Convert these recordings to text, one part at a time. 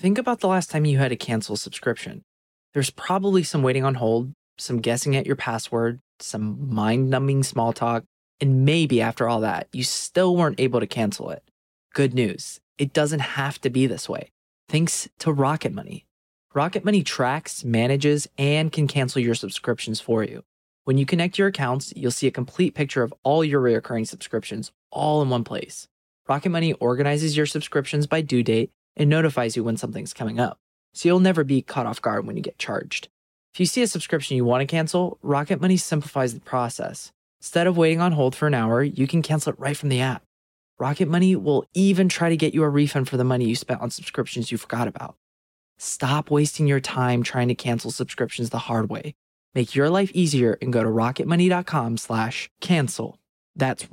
Think about the last time you had to cancel a subscription. There's probably some waiting on hold, some guessing at your password, some mind-numbing small talk, and maybe after all that, you still weren't able to cancel it. Good news, it doesn't have to be this way. Thanks to Rocket Money. Rocket Money tracks, manages, and can cancel your subscriptions for you. When you connect your accounts, you'll see a complete picture of all your recurring subscriptions all in one place. Rocket Money organizes your subscriptions by due date and notifies you when something's coming up, so you'll never be caught off guard when you get charged. If you see a subscription you want to cancel, Rocket Money simplifies the process. Instead of waiting on hold for an hour, you can cancel it right from the app. Rocket Money will even try to get you a refund for the money you spent on subscriptions you forgot about. Stop wasting your time trying to cancel subscriptions the hard way. Make your life easier and go to rocketmoney.com/cancel. That's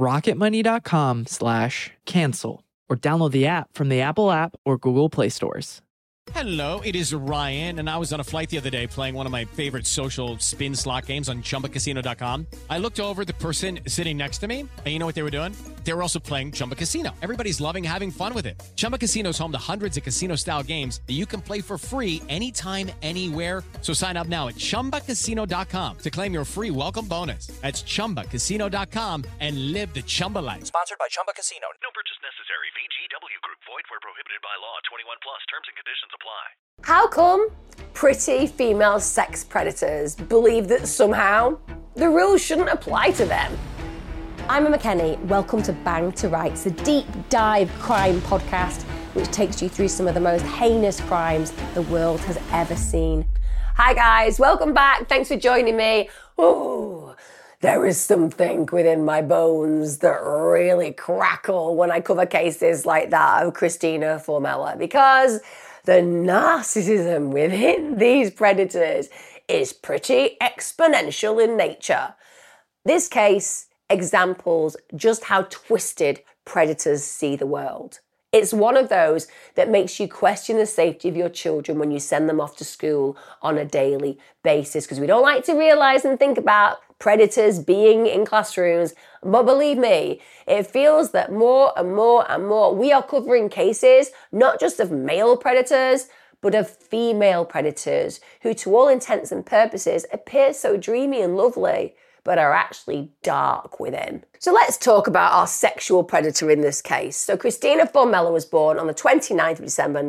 rocketmoney.com/cancel. Or download the app from the Apple app or Google Play stores. Hello, it is Ryan, and I was on a flight the other day playing one of my favorite social spin slot games on ChumbaCasino.com. I looked over at the person sitting next to me, and you know what they were doing? They were also playing Chumba Casino. Everybody's loving having fun with it. Chumba Casino is home to hundreds of casino-style games that you can play for free anytime, anywhere. So sign up now at ChumbaCasino.com to claim your free welcome bonus. That's ChumbaCasino.com and live the Chumba life. Sponsored by Chumba Casino. No purchase necessary. VGW Group. Void where prohibited by law. 21 plus. Terms and conditions apply. How come pretty female sex predators believe that somehow the rules shouldn't apply to them? I'm Emma Kenny. Welcome to Bang to Rights, a deep dive crime podcast which takes you through some of the most heinous crimes the world has ever seen. Hi guys, welcome back. Thanks for joining me. Ooh, there is something within my bones that really crackle when I cover cases like that of Christina Formella, because the narcissism within these predators is pretty exponential in nature. This case examples just how twisted predators see the world. It's one of those that makes you question the safety of your children when you send them off to school on a daily basis, because we don't like to realize and think about predators being in classrooms. But believe me, it feels that more and more and more we are covering cases not just of male predators, but of female predators who, to all intents and purposes, appear so dreamy and lovely, but are actually dark within. So let's talk about our sexual predator in this case. So Christina Formella was born on the 29th of December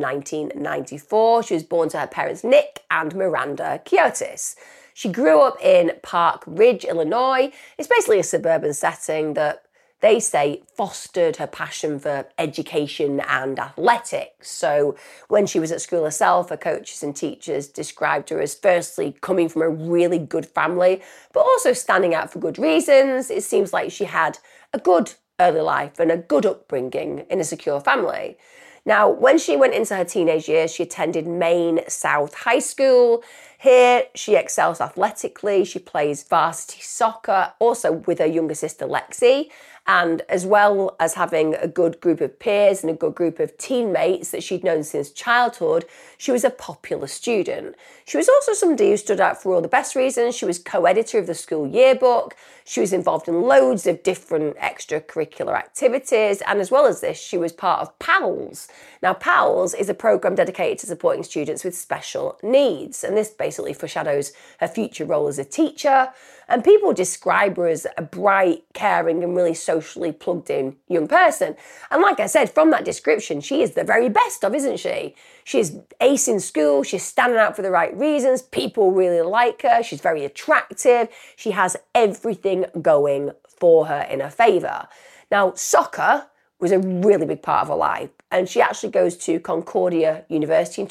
1994. She was born to her parents Nick and Miranda Chiotis. She grew up in Park Ridge, Illinois. It's basically a suburban setting that they say fostered her passion for education and athletics. So when she was at school herself, her coaches and teachers described her as firstly coming from a really good family, but also standing out for good reasons. It seems like she had a good early life and a good upbringing in a secure family. Now, when she went into her teenage years, she attended Maine South High School. Here, she excels athletically. She plays varsity soccer, also with her younger sister, Lexi. And as well as having a good group of peers and a good group of teammates that she'd known since childhood, she was a popular student. She was also somebody who stood out for all the best reasons. She was co-editor of the school yearbook. She was involved in loads of different extracurricular activities. And as well as this, she was part of PALS. Now, PALS is a program dedicated to supporting students with special needs. And this basically foreshadows her future role as a teacher. And people describe her as a bright, caring, and really socially plugged in young person. And like I said, from that description, she is the very best of, isn't she? She's ace in school, she's standing out for the right reasons, people really like her, she's very attractive, she has everything going for her in her favour. Now, soccer was a really big part of her life, and she actually goes to Concordia University in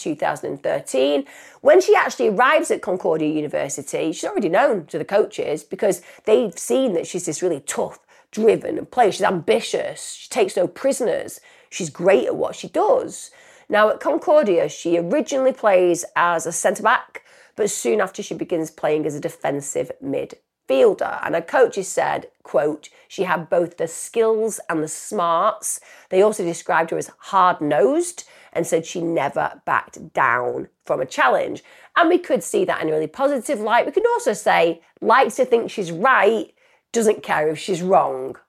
2013. When she actually arrives at Concordia University, she's already known to the coaches because they've seen that she's this really tough, driven player. She's ambitious, she takes no prisoners, she's great at what she does. Now at Concordia, she originally plays as a centre-back, but soon after she begins playing as a defensive midfielder. And her coaches said, quote, she had both the skills and the smarts. They also described her as hard-nosed and said she never backed down from a challenge. And we could see that in a really positive light. We could also say, likes to think she's right, doesn't care if she's wrong.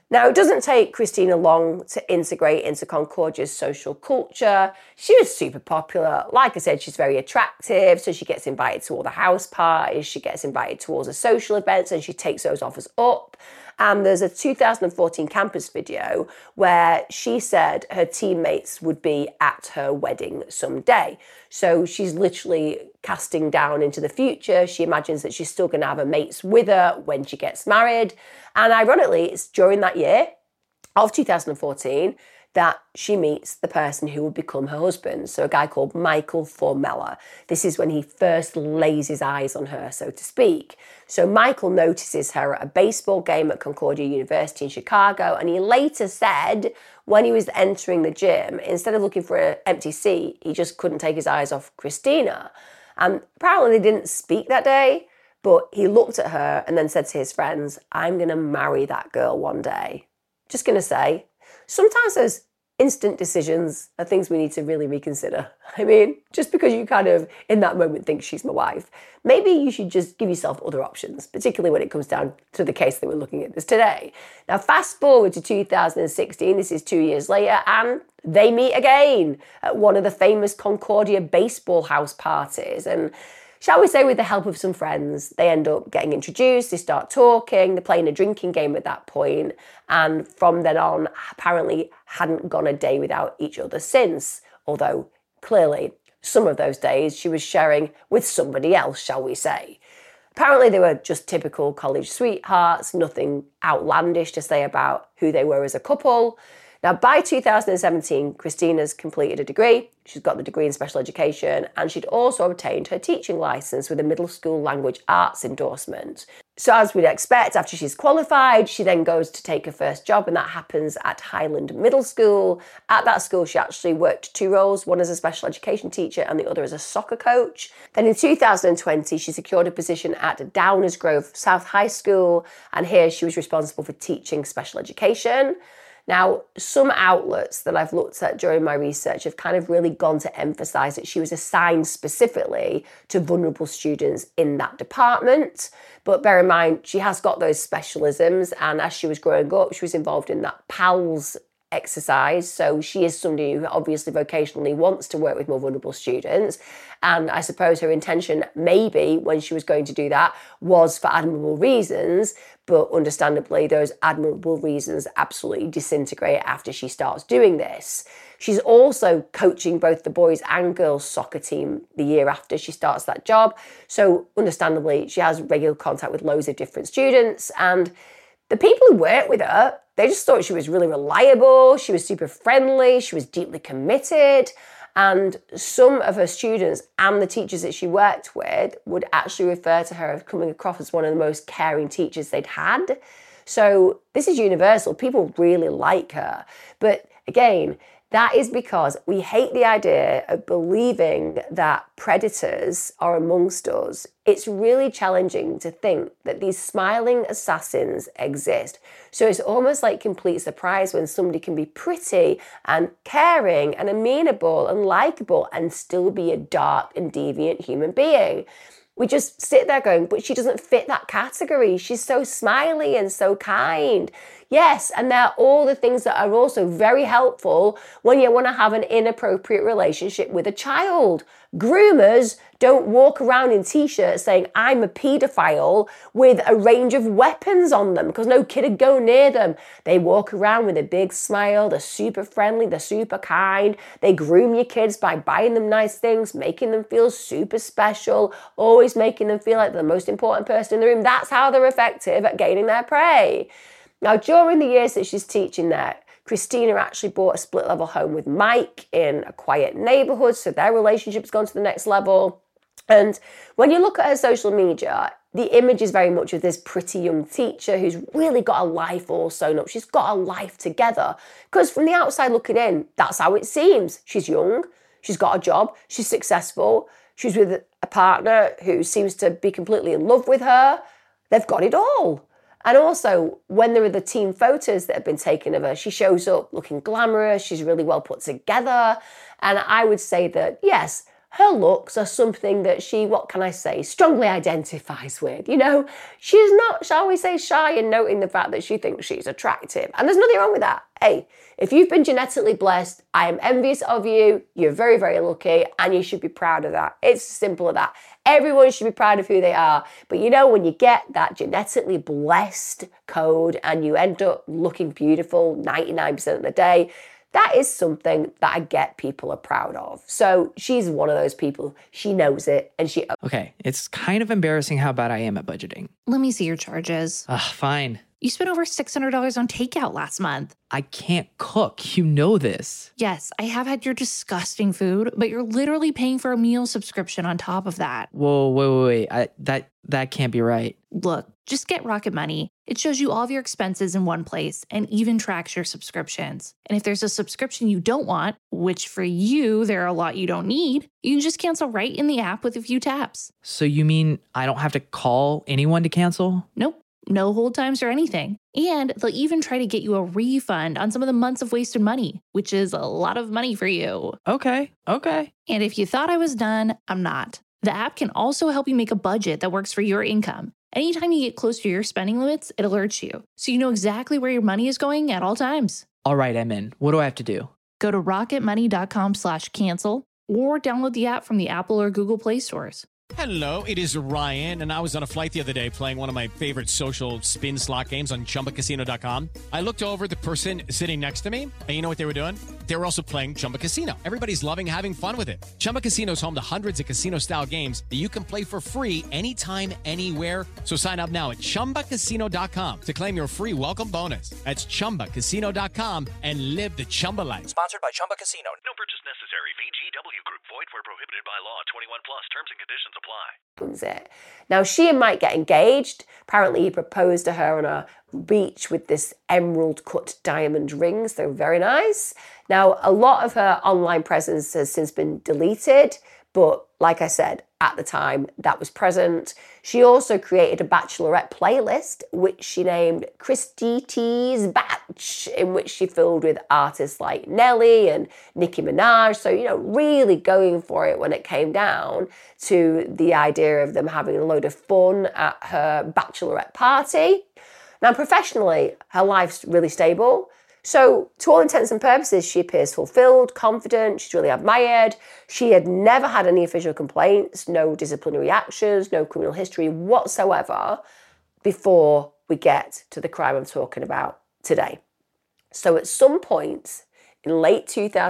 Now, it doesn't take Christina long to integrate into Concordia's social culture. She was super popular. Like I said, she's very attractive, so she gets invited to all the house parties, she gets invited to all the social events, and she takes those offers up. And there's a 2014 campus video where she said her teammates would be at her wedding someday. So she's literally casting down into the future. She imagines that she's still going to have her mates with her when she gets married. And ironically, it's during that year of 2014 that she meets the person who will become her husband. So a guy called Michael Formella. This is when he first lays his eyes on her, so to speak. So Michael notices her at a baseball game at Concordia University in Chicago, and he later said when he was entering the gym, instead of looking for an empty seat, he just couldn't take his eyes off Christina. And apparently they didn't speak that day, but he looked at her and then said to his friends, "I'm going to marry that girl one day." Just going to say, sometimes those instant decisions are things we need to really reconsider. I mean, just because you kind of, in that moment, think she's my wife, maybe you should just give yourself other options, particularly when it comes down to the case that we're looking at this today. Now, fast forward to 2016, this is 2 years later, and they meet again at one of the famous Concordia baseball house parties. And shall we say, with the help of some friends, they end up getting introduced, they start talking, they're playing a drinking game at that point, and from then on, apparently hadn't gone a day without each other since, although clearly some of those days she was sharing with somebody else, shall we say. Apparently they were just typical college sweethearts, nothing outlandish to say about who they were as a couple. Now, by 2017, Christina's completed a degree. She's got the degree in special education, and she'd also obtained her teaching license with a middle school language arts endorsement. So as we'd expect, after she's qualified, she then goes to take her first job, and that happens at Highland Middle School. At that school, she actually worked 2 roles, one as a special education teacher and the other as a soccer coach. Then in 2020, she secured a position at Downers Grove South High School, and here she was responsible for teaching special education. Now, some outlets that I've looked at during my research have kind of really gone to emphasise that she was assigned specifically to vulnerable students in that department. But bear in mind, she has got those specialisms, and as she was growing up, she was involved in that PALS exercise. So she is somebody who obviously vocationally wants to work with more vulnerable students. And I suppose her intention, maybe when she was going to do that, was for admirable reasons. But understandably, those admirable reasons absolutely disintegrate after she starts doing this. She's also coaching both the boys and girls soccer team the year after she starts that job. So understandably, she has regular contact with loads of different students. And the people who work with her, they just thought she was really reliable, she was super friendly, she was deeply committed. And some of her students and the teachers that she worked with would actually refer to her as coming across as one of the most caring teachers they'd had. So this is universal. People really like her. But again, that is because we hate the idea of believing that predators are amongst us. It's really challenging to think that these smiling assassins exist. So it's almost like complete surprise when somebody can be pretty and caring and amenable and likable and still be a dark and deviant human being. We just sit there going, but she doesn't fit that category. She's so smiley and so kind. Yes, and they're all the things that are also very helpful when you want to have an inappropriate relationship with a child. Groomers don't walk around in t-shirts saying, "I'm a paedophile," with a range of weapons on them, because no kid would go near them. They walk around with a big smile. They're super friendly. They're super kind. They groom your kids by buying them nice things, making them feel super special, always making them feel like they're the most important person in the room. That's how they're effective at gaining their prey. Now, during the years that she's teaching there, Christina actually bought a split-level home with Mike in a quiet neighbourhood, so their relationship's gone to the next level. And when you look at her social media, the image is very much of this pretty young teacher who's really got a life all sewn up. She's got a life together. Because from the outside looking in, that's how it seems. She's young, she's got a job, she's successful, she's with a partner who seems to be completely in love with her. They've got it all. And also, when there are the team photos that have been taken of her, she shows up looking glamorous, she's really well put together. And I would say that, yes, her looks are something that she, what can I say, strongly identifies with. You know, she's not, shall we say, shy in noting the fact that she thinks she's attractive. And there's nothing wrong with that. Hey, if you've been genetically blessed, I am envious of you. You're very, very lucky, and you should be proud of that. It's as simple as that. Everyone should be proud of who they are. But you know, when you get that genetically blessed code and you end up looking beautiful 99% of the day, that is something that I get people are proud of. So she's one of those people. She knows it, and she... Okay, it's kind of embarrassing how bad I am at budgeting. Let me see your charges. Fine. You spent over $600 on takeout last month. I can't cook. You know this. Yes, I have had your disgusting food, but you're literally paying for a meal subscription on top of that. Whoa, wait. That can't be right. Look, just get Rocket Money. It shows you all of your expenses in one place and even tracks your subscriptions. And if there's a subscription you don't want, which for you, there are a lot you don't need, you can just cancel right in the app with a few taps. So you mean I don't have to call anyone to cancel? Nope. No hold times or anything. And they'll even try to get you a refund on some of the months of wasted money, which is a lot of money for you. Okay. And if you thought I was done, I'm not. The app can also help you make a budget that works for your income. Anytime you get close to your spending limits, it alerts you, so you know exactly where your money is going at all times. All right, I'm in. What do I have to do? Go to rocketmoney.com/cancel or download the app from the Apple or Google Play stores. Hello, it is Ryan, and I was on a flight the other day playing one of my favorite social spin slot games on ChumbaCasino.com. I looked over at the person sitting next to me, and you know what they were doing? They were also playing Chumba Casino. Everybody's loving having fun with it. Chumba Casino is home to hundreds of casino-style games that you can play for free anytime, anywhere. So sign up now at ChumbaCasino.com to claim your free welcome bonus. That's ChumbaCasino.com and live the Chumba life. Sponsored by Chumba Casino. No purchase necessary. VGW Group. Void where prohibited by law. 21 plus. Terms and conditions apply. It. Now, she and Mike get engaged. Apparently, he proposed to her on a beach with this emerald cut diamond rings. They're very nice. Now, a lot of her online presence has since been deleted, but like I said, at the time that was present. She also created a bachelorette playlist, which she named Christie's Batch, in which she filled with artists like Nelly and Nicki Minaj. So, you know, really going for it when it came down to the idea of them having a load of fun at her bachelorette party. Now, professionally, her life's really stable. So, to all intents and purposes, she appears fulfilled, confident, she's really admired. She had never had any official complaints, no disciplinary actions, no criminal history whatsoever before we get to the crime I'm talking about today. So, at some point in late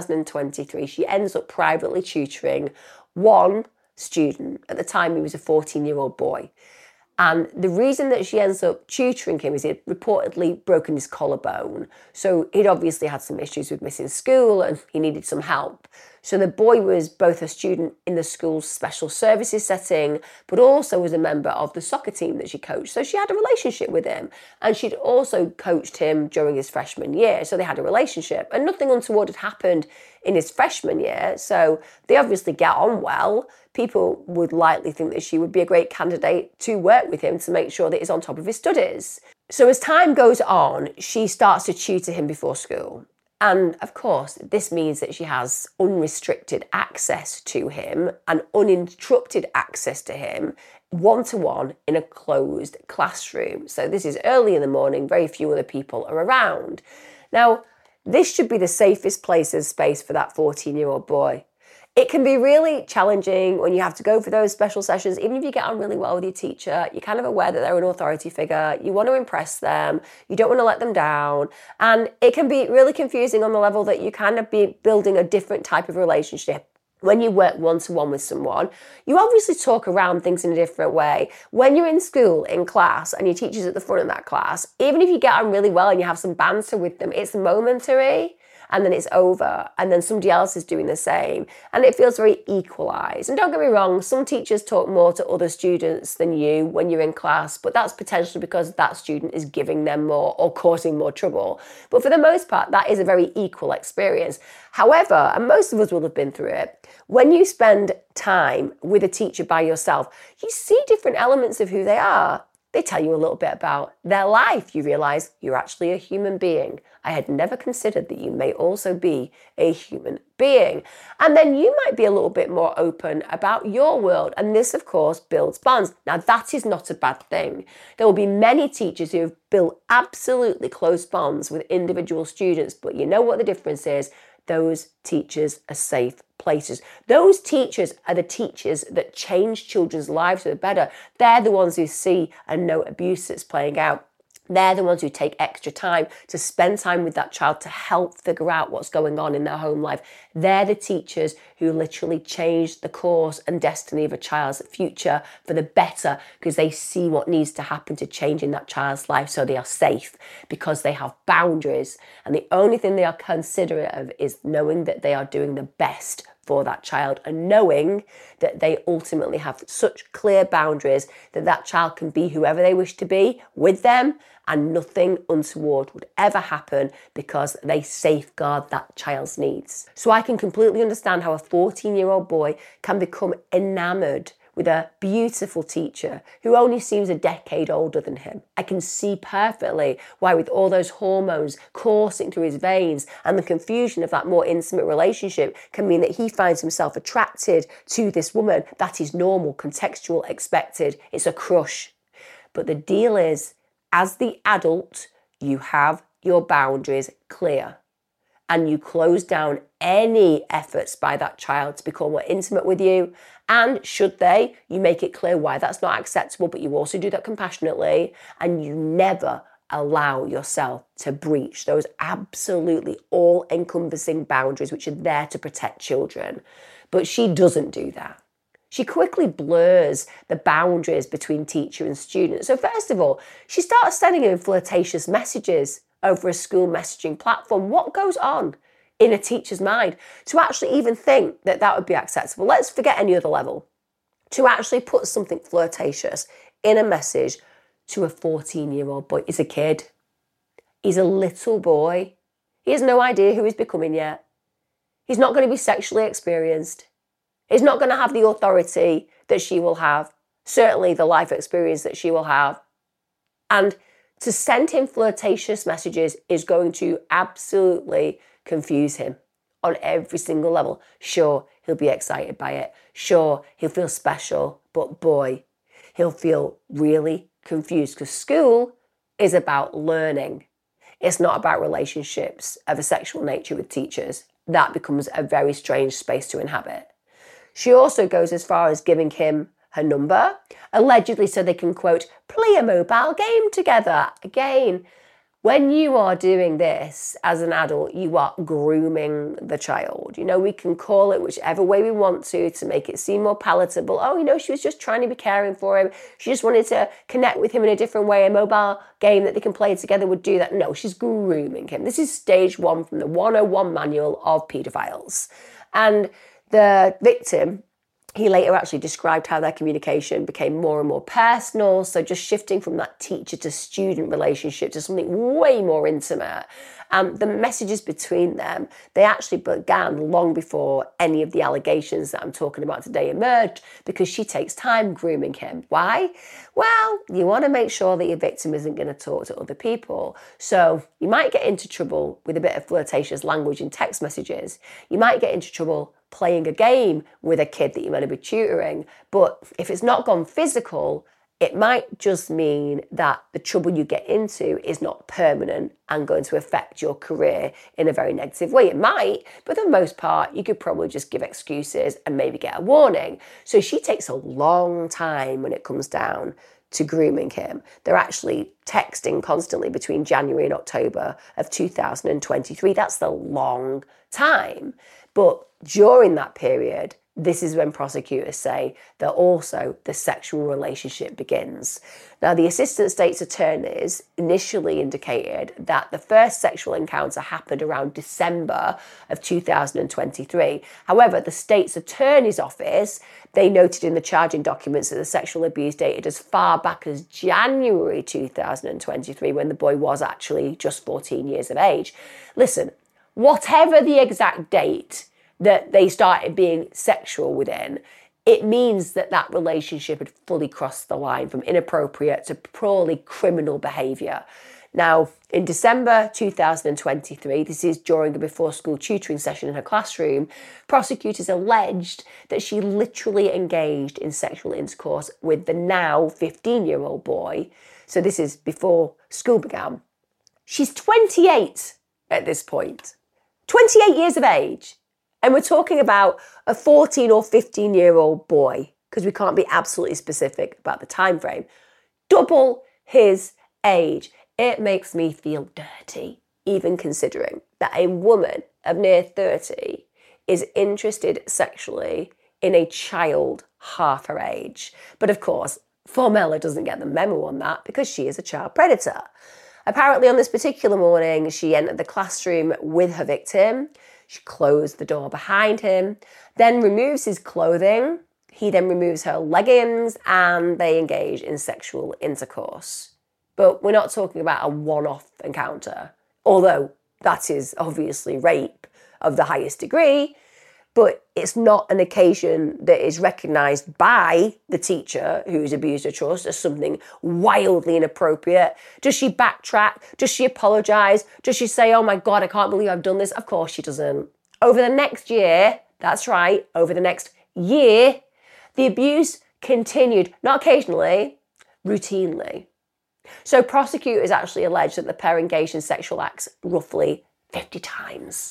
2023, she ends up privately tutoring one student. At the time, he was a 14-year-old boy. And the reason that she ends up tutoring him is he'd reportedly broken his collarbone. So he'd obviously had some issues with missing school and he needed some help. So the boy was both a student in the school's special services setting, but also was a member of the soccer team that she coached. So she had a relationship with him. And she'd also coached him during his freshman year. So they had a relationship. And nothing untoward had happened in his freshman year. So they obviously get on well. People would likely think that she would be a great candidate to work with him to make sure that he's on top of his studies. So as time goes on, she starts to tutor him before school. And of course, this means that she has unrestricted access to him and uninterrupted access to him one-to-one in a closed classroom. So this is early in the morning, very few other people are around. Now, this should be the safest place and space for that 14-year-old boy. It can be really challenging when you have to go for those special sessions. Even if you get on really well with your teacher, you're kind of aware that they're an authority figure. You want to impress them. You don't want to let them down. And it can be really confusing on the level that you kind of be building a different type of relationship. When you work one-to-one with someone, you obviously talk around things in a different way. When you're in school, in class, and your teacher's at the front of that class, even if you get on really well and you have some banter with them, it's momentary. And then it's over, and then somebody else is doing the same, and it feels very equalised. And don't get me wrong, some teachers talk more to other students than you when you're in class, but that's potentially because that student is giving them more or causing more trouble. But for the most part, that is a very equal experience. However, and most of us will have been through it, when you spend time with a teacher by yourself, you see different elements of who they are. They tell you a little bit about their life. You realize you're actually a human being. I had never considered that you may also be a human being. And then you might be a little bit more open about your world. And this, of course, builds bonds. Now, that is not a bad thing. There will be many teachers who have built absolutely close bonds with individual students. But you know what the difference is? Those teachers are safe places. Those teachers are the teachers that change children's lives for the better. They're the ones who see and know abuse that's playing out. They're the ones who take extra time to spend time with that child to help figure out what's going on in their home life. They're the teachers who literally change the course and destiny of a child's future for the better, because they see what needs to happen to change in that child's life so they are safe, because they have boundaries. And the only thing they are considerate of is knowing that they are doing the best for that child, and knowing that they ultimately have such clear boundaries that that child can be whoever they wish to be with them, and nothing untoward would ever happen because they safeguard that child's needs. So I can completely understand how a 14-year-old boy can become enamored with a beautiful teacher who only seems a decade older than him. I can see perfectly why, with all those hormones coursing through his veins and the confusion of that more intimate relationship, can mean that he finds himself attracted to this woman. That is normal, contextual, expected. It's a crush. But the deal is, as the adult, you have your boundaries clear, and you close down any efforts by that child to become more intimate with you. And should they, you make it clear why that's not acceptable, but you also do that compassionately, and you never allow yourself to breach those absolutely all-encompassing boundaries which are there to protect children. But she doesn't do that. She quickly blurs the boundaries between teacher and student. So first of all, she starts sending him flirtatious messages over a school messaging platform. What goes on in a teacher's mind to actually even think that that would be acceptable? Let's forget any other level. To actually put something flirtatious in a message to a 14-year-old boy. He's a kid. He's a little boy. He has no idea who he's becoming yet. He's not going to be sexually experienced. He's not going to have the authority that she will have, certainly the life experience that she will have. And to send him flirtatious messages is going to absolutely confuse him on every single level. Sure, he'll be excited by it. Sure, he'll feel special, but boy, he'll feel really confused, because school is about learning. It's not about relationships of a sexual nature with teachers. That becomes a very strange space to inhabit. She also goes as far as giving him her number, allegedly so they can, quote, play a mobile game together. Again, when you are doing this as an adult, you are grooming the child. You know, we can call it whichever way we want to make it seem more palatable. Oh, you know, she was just trying to be caring for him. She just wanted to connect with him in a different way. A mobile game that they can play together would do that. No, she's grooming him. This is stage 1 from the 101 manual of paedophiles. And the victim, he later actually described how their communication became more and more personal. So just shifting from that teacher to student relationship to something way more intimate. The messages between them, they actually began long before any of the allegations that I'm talking about today emerged, because she takes time grooming him. Why? Well, you want to make sure that your victim isn't going to talk to other people. So you might get into trouble with a bit of flirtatious language in text messages. You might get into trouble playing a game with a kid that you're going to be tutoring. But if it's not gone physical, it might just mean that the trouble you get into is not permanent and going to affect your career in a very negative way. It might, but for the most part, you could probably just give excuses and maybe get a warning. So she takes a long time when it comes down to grooming him. They're actually texting constantly between January and October of 2023. That's the long time. But during that period, this is when prosecutors say that also the sexual relationship begins. Now, the assistant state's attorneys initially indicated that the first sexual encounter happened around December of 2023. However, the state's attorney's office, they noted in the charging documents that the sexual abuse dated as far back as January 2023, when the boy was actually just 14 years of age. Listen, whatever the exact date that they started being sexual within, it means that that relationship had fully crossed the line from inappropriate to purely criminal behaviour. Now, in December 2023, this is during a before-school tutoring session in her classroom, prosecutors alleged that she literally engaged in sexual intercourse with the now 15-year-old boy. So this is before school began. She's 28 at this point. 28 years of age. And we're talking about a 14 or 15-year-old boy, because we can't be absolutely specific about the time frame. Double his age. It makes me feel dirty, even considering that a woman of near 30 is interested sexually in a child half her age. But of course, Formella doesn't get the memo on that because she is a child predator. Apparently on this particular morning, she entered the classroom with her victim. She closed the door behind him, then removes his clothing. He then removes her leggings and they engage in sexual intercourse. But we're not talking about a one-off encounter, although that is obviously rape of the highest degree, but it's not an occasion that is recognised by the teacher who's abused her trust as something wildly inappropriate. Does she backtrack? Does she apologise? Does she say, oh my God, I can't believe I've done this? Of course she doesn't. Over the next year, that's right, over the next year, the abuse continued, not occasionally, routinely. So prosecutors actually allege that the pair engaged in sexual acts roughly 50 times.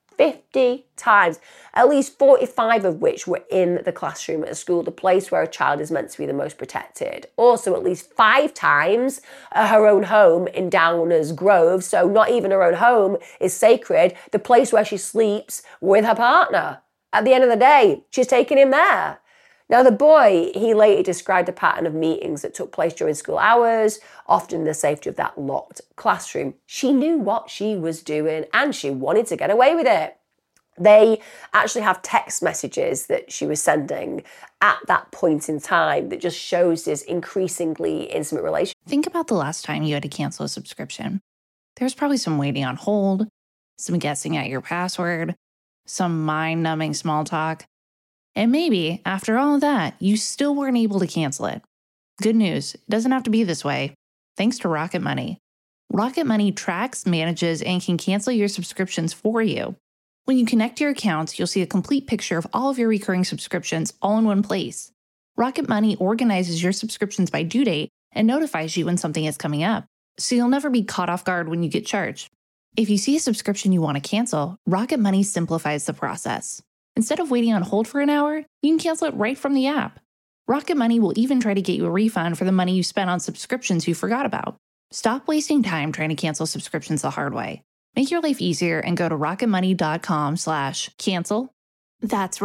50 times, at least 45 of which were in the classroom at a school, the place where a child is meant to be the most protected. Also, at least 5 times at her own home in Downers Grove, so not even her own home is sacred, the place where she sleeps with her partner. At the end of the day, she's taking him there. Now, the boy, he later described a pattern of meetings that took place during school hours, often in the safety of that locked classroom. She knew what she was doing and she wanted to get away with it. They actually have text messages that she was sending at that point in time that just shows this increasingly intimate relationship. Think about the last time you had to cancel a subscription. There's probably some waiting on hold, some guessing at your password, some mind-numbing small talk. And maybe, after all of that, you still weren't able to cancel it. Good news, it doesn't have to be this way. Thanks to Rocket Money. Rocket Money tracks, manages, and can cancel your subscriptions for you. When you connect your accounts, you'll see a complete picture of all of your recurring subscriptions all in one place. Rocket Money organizes your subscriptions by due date and notifies you when something is coming up, so you'll never be caught off guard when you get charged. If you see a subscription you want to cancel, Rocket Money simplifies the process. Instead of waiting on hold for an hour, you can cancel it right from the app. Rocket Money will even try to get you a refund for the money you spent on subscriptions you forgot about. Stop wasting time trying to cancel subscriptions the hard way. Make your life easier and go to rocketmoney.com/cancel. That's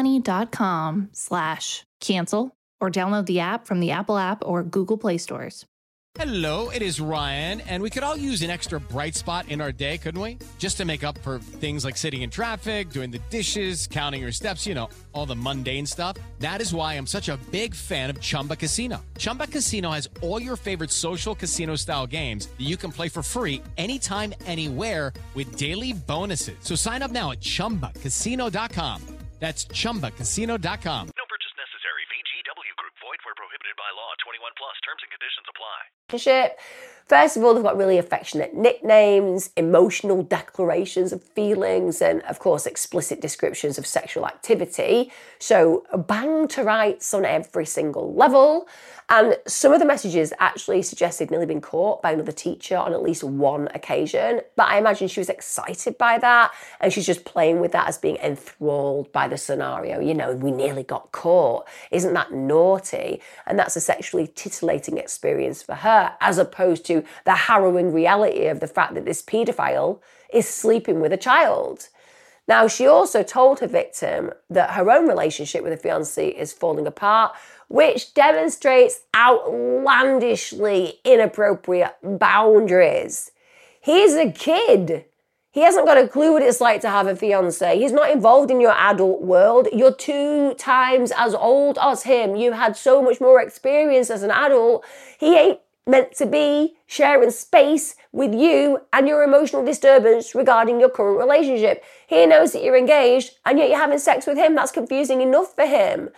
rocketmoney.com/cancel or download the app from the Apple App or Google Play stores. Hello, it is Ryan, and we could all use an extra bright spot in our day, couldn't we? Just to make up for things like sitting in traffic, doing the dishes, counting your steps, you know, all the mundane stuff. That is why I'm such a big fan of Chumba Casino. Chumba Casino has all your favorite social casino-style games that you can play for free anytime, anywhere with daily bonuses. So sign up now at ChumbaCasino.com. That's ChumbaCasino.com. No purchase necessary. VGW Group. Void where prohibited by law. 21 plus. Terms and conditions apply. First of all, they've got really affectionate nicknames, emotional declarations of feelings, and of course, explicit descriptions of sexual activity. So bang to rights on every single level. And some of the messages actually suggest they'd nearly been caught by another teacher on at least one occasion. But I imagine she was excited by that and she's just playing with that as being enthralled by the scenario. You know, we nearly got caught. Isn't that naughty? And that's a sexually titillating experience for her, as opposed to the harrowing reality of the fact that this paedophile is sleeping with a child. Now, she also told her victim that her own relationship with her fiancé is falling apart, which demonstrates outlandishly inappropriate boundaries. He's a kid. He hasn't got a clue what it's like to have a fiancé. He's not involved in your adult world. You're 2 times as old as him. You had so much more experience as an adult. He ain't meant to be sharing space with you and your emotional disturbance regarding your current relationship. He knows that you're engaged and yet you're having sex with him. That's confusing enough for him.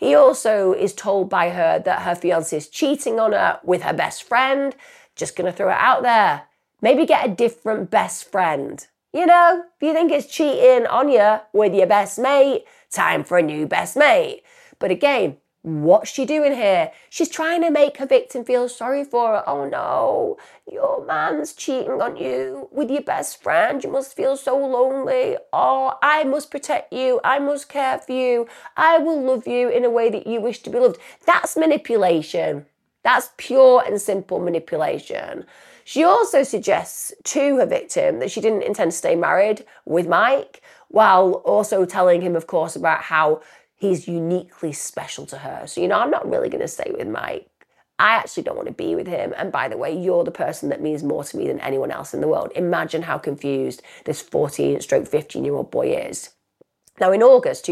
He also is told by her that her fiancé is cheating on her with her best friend. Just going to throw it out there. Maybe get a different best friend. You know, if you think it's cheating on you with your best mate, time for a new best mate. But again, what's she doing here? She's trying to make her victim feel sorry for her. Oh no, your man's cheating on you with your best friend. You must feel so lonely. Oh, I must protect you. I must care for you. I will love you in a way that you wish to be loved. That's manipulation. That's pure and simple manipulation. She also suggests to her victim that she didn't intend to stay married with Mike, while also telling him, of course, about how he's uniquely special to her. So, I'm not really going to stay with Mike. I actually don't want to be with him. And by the way, you're the person that means more to me than anyone else in the world. Imagine how confused this 14-15-year-old boy is. Now, in August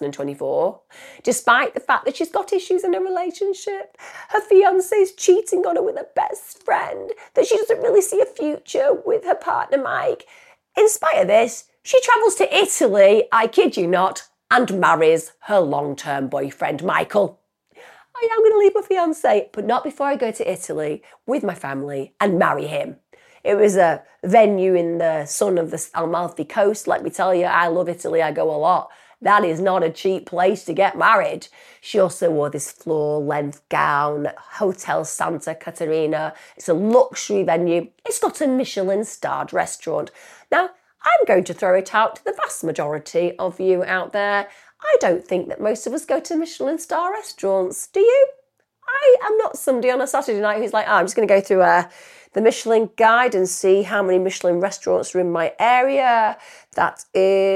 2024, despite the fact that she's got issues in her relationship, her fiancé is cheating on her with her best friend, that she doesn't really see a future with her partner, Mike. In spite of this, she travels to Italy, I kid you not, and marries her long-term boyfriend, Michael. I am going to leave my fiancé, but not before I go to Italy with my family and marry him. It was a venue in the sun of the Amalfi Coast. Let me tell you, I love Italy. I go a lot. That is not a cheap place to get married. She also wore this floor-length gown, Hotel Santa Caterina. It's a luxury venue. It's got a Michelin-starred restaurant. Now, I'm going to throw it out to the vast majority of you out there. I don't think that most of us go to Michelin-star restaurants. Do you? I am not somebody on a Saturday night who's like, I'm just going to go through the Michelin guide and see how many Michelin restaurants are in my area. That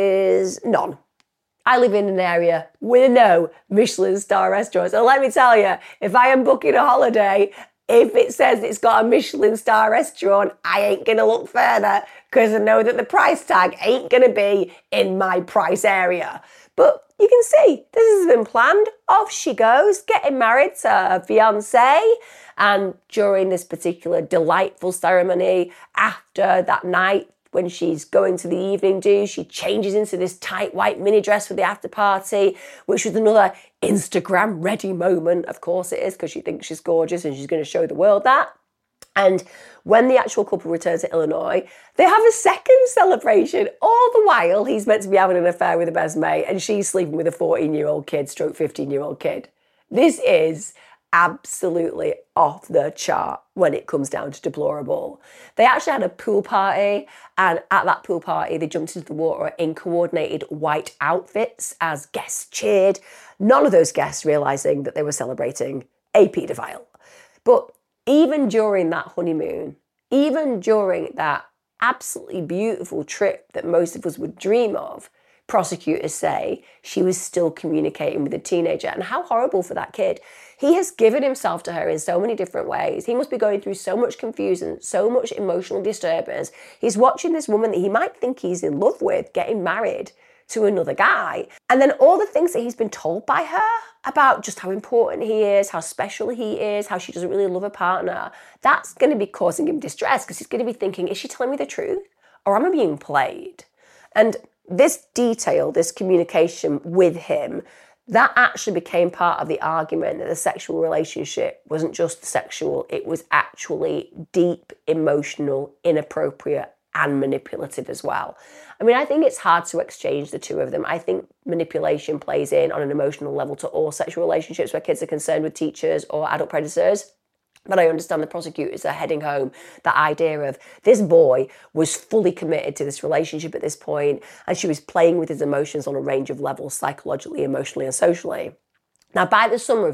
is none. I live in an area with no Michelin star restaurants. And let me tell you, if I am booking a holiday, if it says it's got a Michelin star restaurant, I ain't going to look further because I know that the price tag ain't going to be in my price area. But you can see, this has been planned. Off she goes, getting married to her fiancé. And during this particular delightful ceremony, after that night, when she's going to the evening do, she changes into this tight white mini dress for the after party, which was another Instagram ready moment. Of course it is, because she thinks she's gorgeous and she's going to show the world that. And when the actual couple returns to Illinois, they have a second celebration. All the while, he's meant to be having an affair with a best mate and she's sleeping with a 14-year-old kid, stroke 15-year-old kid. This is absolutely off the chart when it comes down to deplorable. They actually had a pool party, and at that pool party, they jumped into the water in coordinated white outfits as guests cheered. None of those guests realising that they were celebrating a paedophile. But even during that honeymoon, even during that absolutely beautiful trip that most of us would dream of, prosecutors say she was still communicating with a teenager. And how horrible for that kid. He has given himself to her in so many different ways. He must be going through so much confusion, so much emotional disturbance. He's watching this woman that he might think he's in love with getting married to another guy. And then all the things that he's been told by her about just how important he is, how special he is, how she doesn't really love a partner, that's going to be causing him distress because he's going to be thinking, is she telling me the truth or am I being played? And this detail, this communication with him, that actually became part of the argument that the sexual relationship wasn't just sexual, it was actually deep, emotional, inappropriate, and manipulative as well. I mean, I think it's hard to exchange the two of them. I think manipulation plays in on an emotional level to all sexual relationships where kids are concerned with teachers or adult predators. But I understand the prosecutors are heading home that idea of this boy was fully committed to this relationship at this point, and she was playing with his emotions on a range of levels, psychologically, emotionally, and socially. Now, by the summer of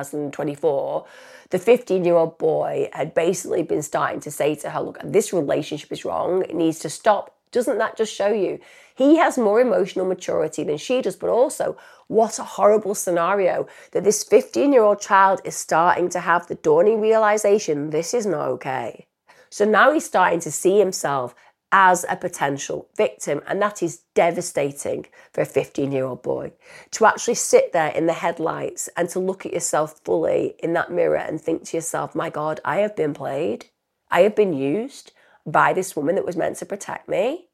2024, the 15-year-old boy had basically been starting to say to her, look, this relationship is wrong. It needs to stop. Doesn't that just show you? He has more emotional maturity than she does, but also what a horrible scenario that this 15-year-old child is starting to have the dawning realization this is not okay. So now he's starting to see himself as a potential victim, and that is devastating for a 15-year-old boy. To actually sit there in the headlights and to look at yourself fully in that mirror and think to yourself, my God, I have been played. I have been used by this woman that was meant to protect me.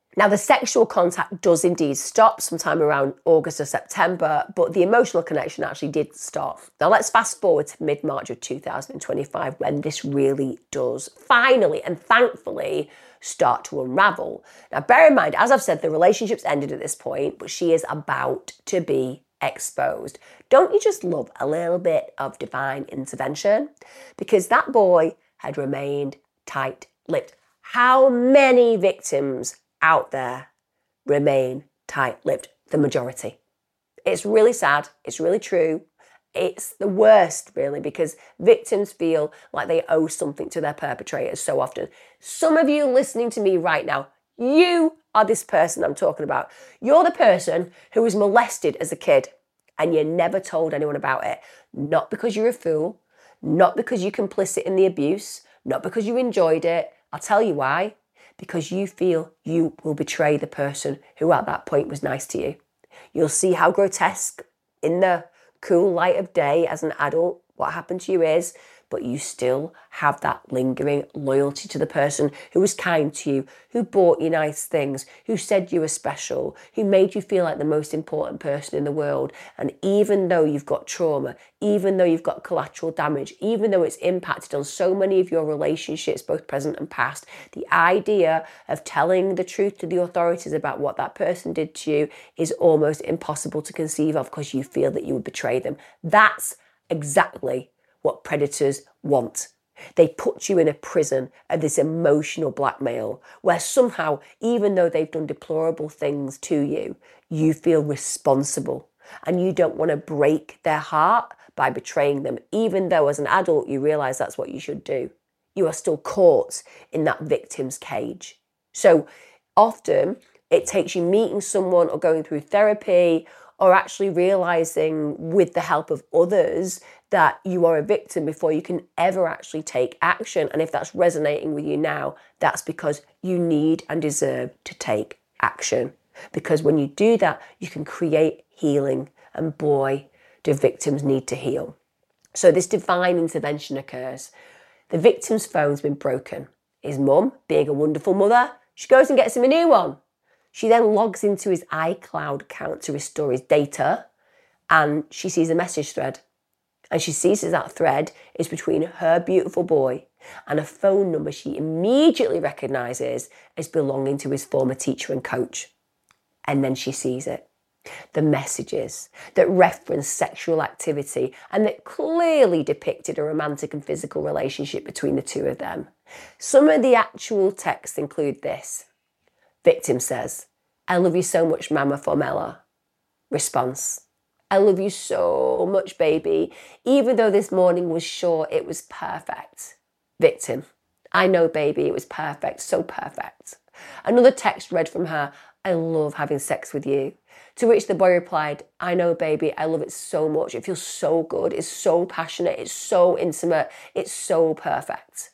Now, the sexual contact does indeed stop sometime around August or September, but the emotional connection actually did stop. Now, let's fast forward to mid-March of 2025 when this really does finally and thankfully start to unravel. Now, bear in mind, as I've said, the relationship's ended at this point, but she is about to be exposed. Don't you just love a little bit of divine intervention? Because that boy had remained tight-lipped. How many victims out there remain tight-lipped? The majority. It's really sad. It's really true. It's the worst, really, because victims feel like they owe something to their perpetrators so often. Some of you listening to me right now, you are this person I'm talking about. You're the person who was molested as a kid and you never told anyone about it. Not because you're a fool, not because you're complicit in the abuse, not because you enjoyed it. I'll tell you why. Because you feel you will betray the person who at that point was nice to you. You'll see how grotesque in the cool light of day as an adult what happened to you is, but you still have that lingering loyalty to the person who was kind to you, who bought you nice things, who said you were special, who made you feel like the most important person in the world. And even though you've got trauma, even though you've got collateral damage, even though it's impacted on so many of your relationships, both present and past, the idea of telling the truth to the authorities about what that person did to you is almost impossible to conceive of because you feel that you would betray them. That's exactly what predators want. They put you in a prison of this emotional blackmail where somehow, even though they've done deplorable things to you, you feel responsible and you don't want to break their heart by betraying them, even though as an adult you realise that's what you should do. You are still caught in that victim's cage. So often it takes you meeting someone or going through therapy or actually realising with the help of others that you are a victim before you can ever actually take action. And if that's resonating with you now, that's because you need and deserve to take action. Because when you do that, you can create healing. And boy, do victims need to heal. So this divine intervention occurs. The victim's phone's been broken. His mum, being a wonderful mother, she goes and gets him a new one. She then logs into his iCloud account to restore his data, and she sees a message thread. And she sees that that thread is between her beautiful boy and a phone number she immediately recognises as belonging to his former teacher and coach. And then she sees it. The messages that reference sexual activity and that clearly depicted a romantic and physical relationship between the two of them. Some of the actual texts include this. Victim says, "I love you so much, Mama Formella." Response, "I love you so much, baby, even though this morning was short, it was perfect." Victim, "I know, baby, it was perfect, so perfect." Another text read from her, "I love having sex with you." To which the boy replied, "I know, baby, I love it so much. It feels so good. It's so passionate. It's so intimate. It's so perfect."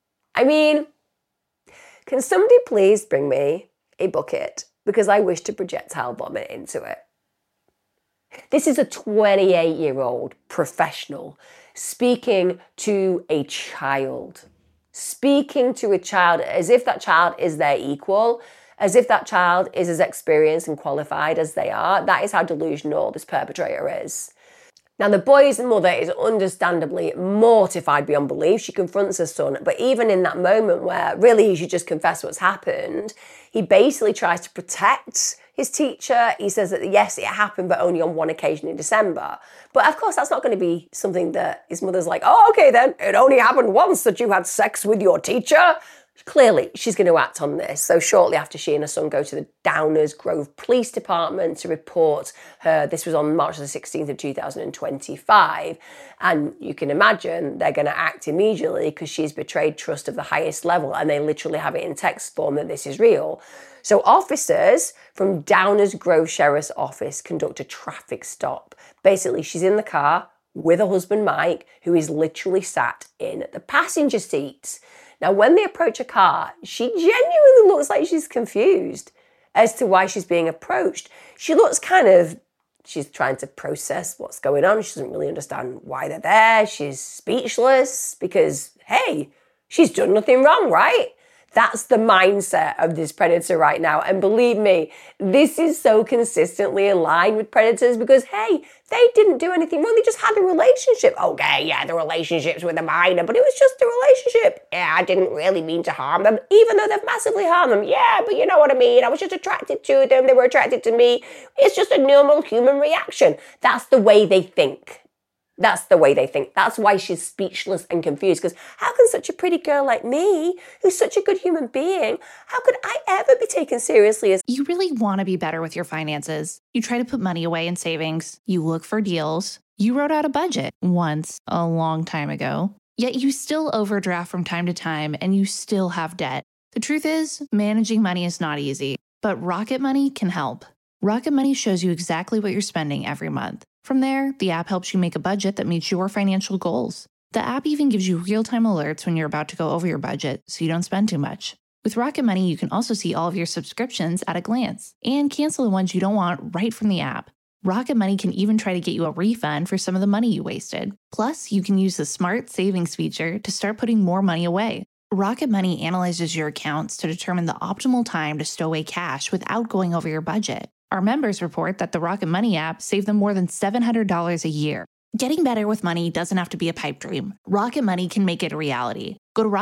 I mean, can somebody please bring me a bucket? Because I wish to projectile vomit into it. This is a 28-year-old professional speaking to a child. Speaking to a child as if that child is their equal, as if that child is as experienced and qualified as they are. That is how delusional this perpetrator is. Now, the boy's mother is understandably mortified beyond belief. She confronts her son, but even in that moment where really he should just confess what's happened, he basically tries to protect his teacher. He says that yes, it happened, but only on one occasion in December. But of course, that's not going to be something that his mother's like, "Oh, okay then, it only happened once that you had sex with your teacher." Clearly, she's going to act on this. So shortly after she and her son go to the Downers Grove Police Department to report her, this was on March the 16th of 2025. And you can imagine they're going to act immediately because she's betrayed trust of the highest level. And they literally have it in text form that this is real. So officers from Downers Grove Sheriff's Office conduct a traffic stop. Basically, she's in the car with her husband, Mike, who is literally sat in the passenger seat. Now, when they approach a car, she genuinely looks like she's confused as to why she's being approached. She looks she's trying to process what's going on. She doesn't really understand why they're there. She's speechless because, hey, she's done nothing wrong, right? That's the mindset of this predator right now. And believe me, this is so consistently in line with predators because, hey, they didn't do anything wrong. They just had a relationship. Okay, yeah, the relationship's with a minor, but it was just a relationship. Yeah, I didn't really mean to harm them, even though they've massively harmed them. Yeah, but you know what I mean. I was just attracted to them. They were attracted to me. It's just a normal human reaction. That's the way they think. That's the way they think. That's why she's speechless and confused. Because how can such a pretty girl like me, who's such a good human being, how could I ever be taken seriously as... You really want to be better with your finances. You try to put money away in savings. You look for deals. You wrote out a budget once a long time ago. Yet you still overdraft from time to time and you still have debt. The truth is, managing money is not easy. But Rocket Money can help. Rocket Money shows you exactly what you're spending every month. From there, the app helps you make a budget that meets your financial goals. The app even gives you real-time alerts when you're about to go over your budget so you don't spend too much. With Rocket Money, you can also see all of your subscriptions at a glance and cancel the ones you don't want right from the app. Rocket Money can even try to get you a refund for some of the money you wasted. Plus, you can use the Smart Savings feature to start putting more money away. Rocket Money analyzes your accounts to determine the optimal time to stow away cash without going over your budget. Our members report that the Rocket Money app saved them more than $700 a year. Getting better with money doesn't have to be a pipe dream. Rocket Money can make it a reality. Go to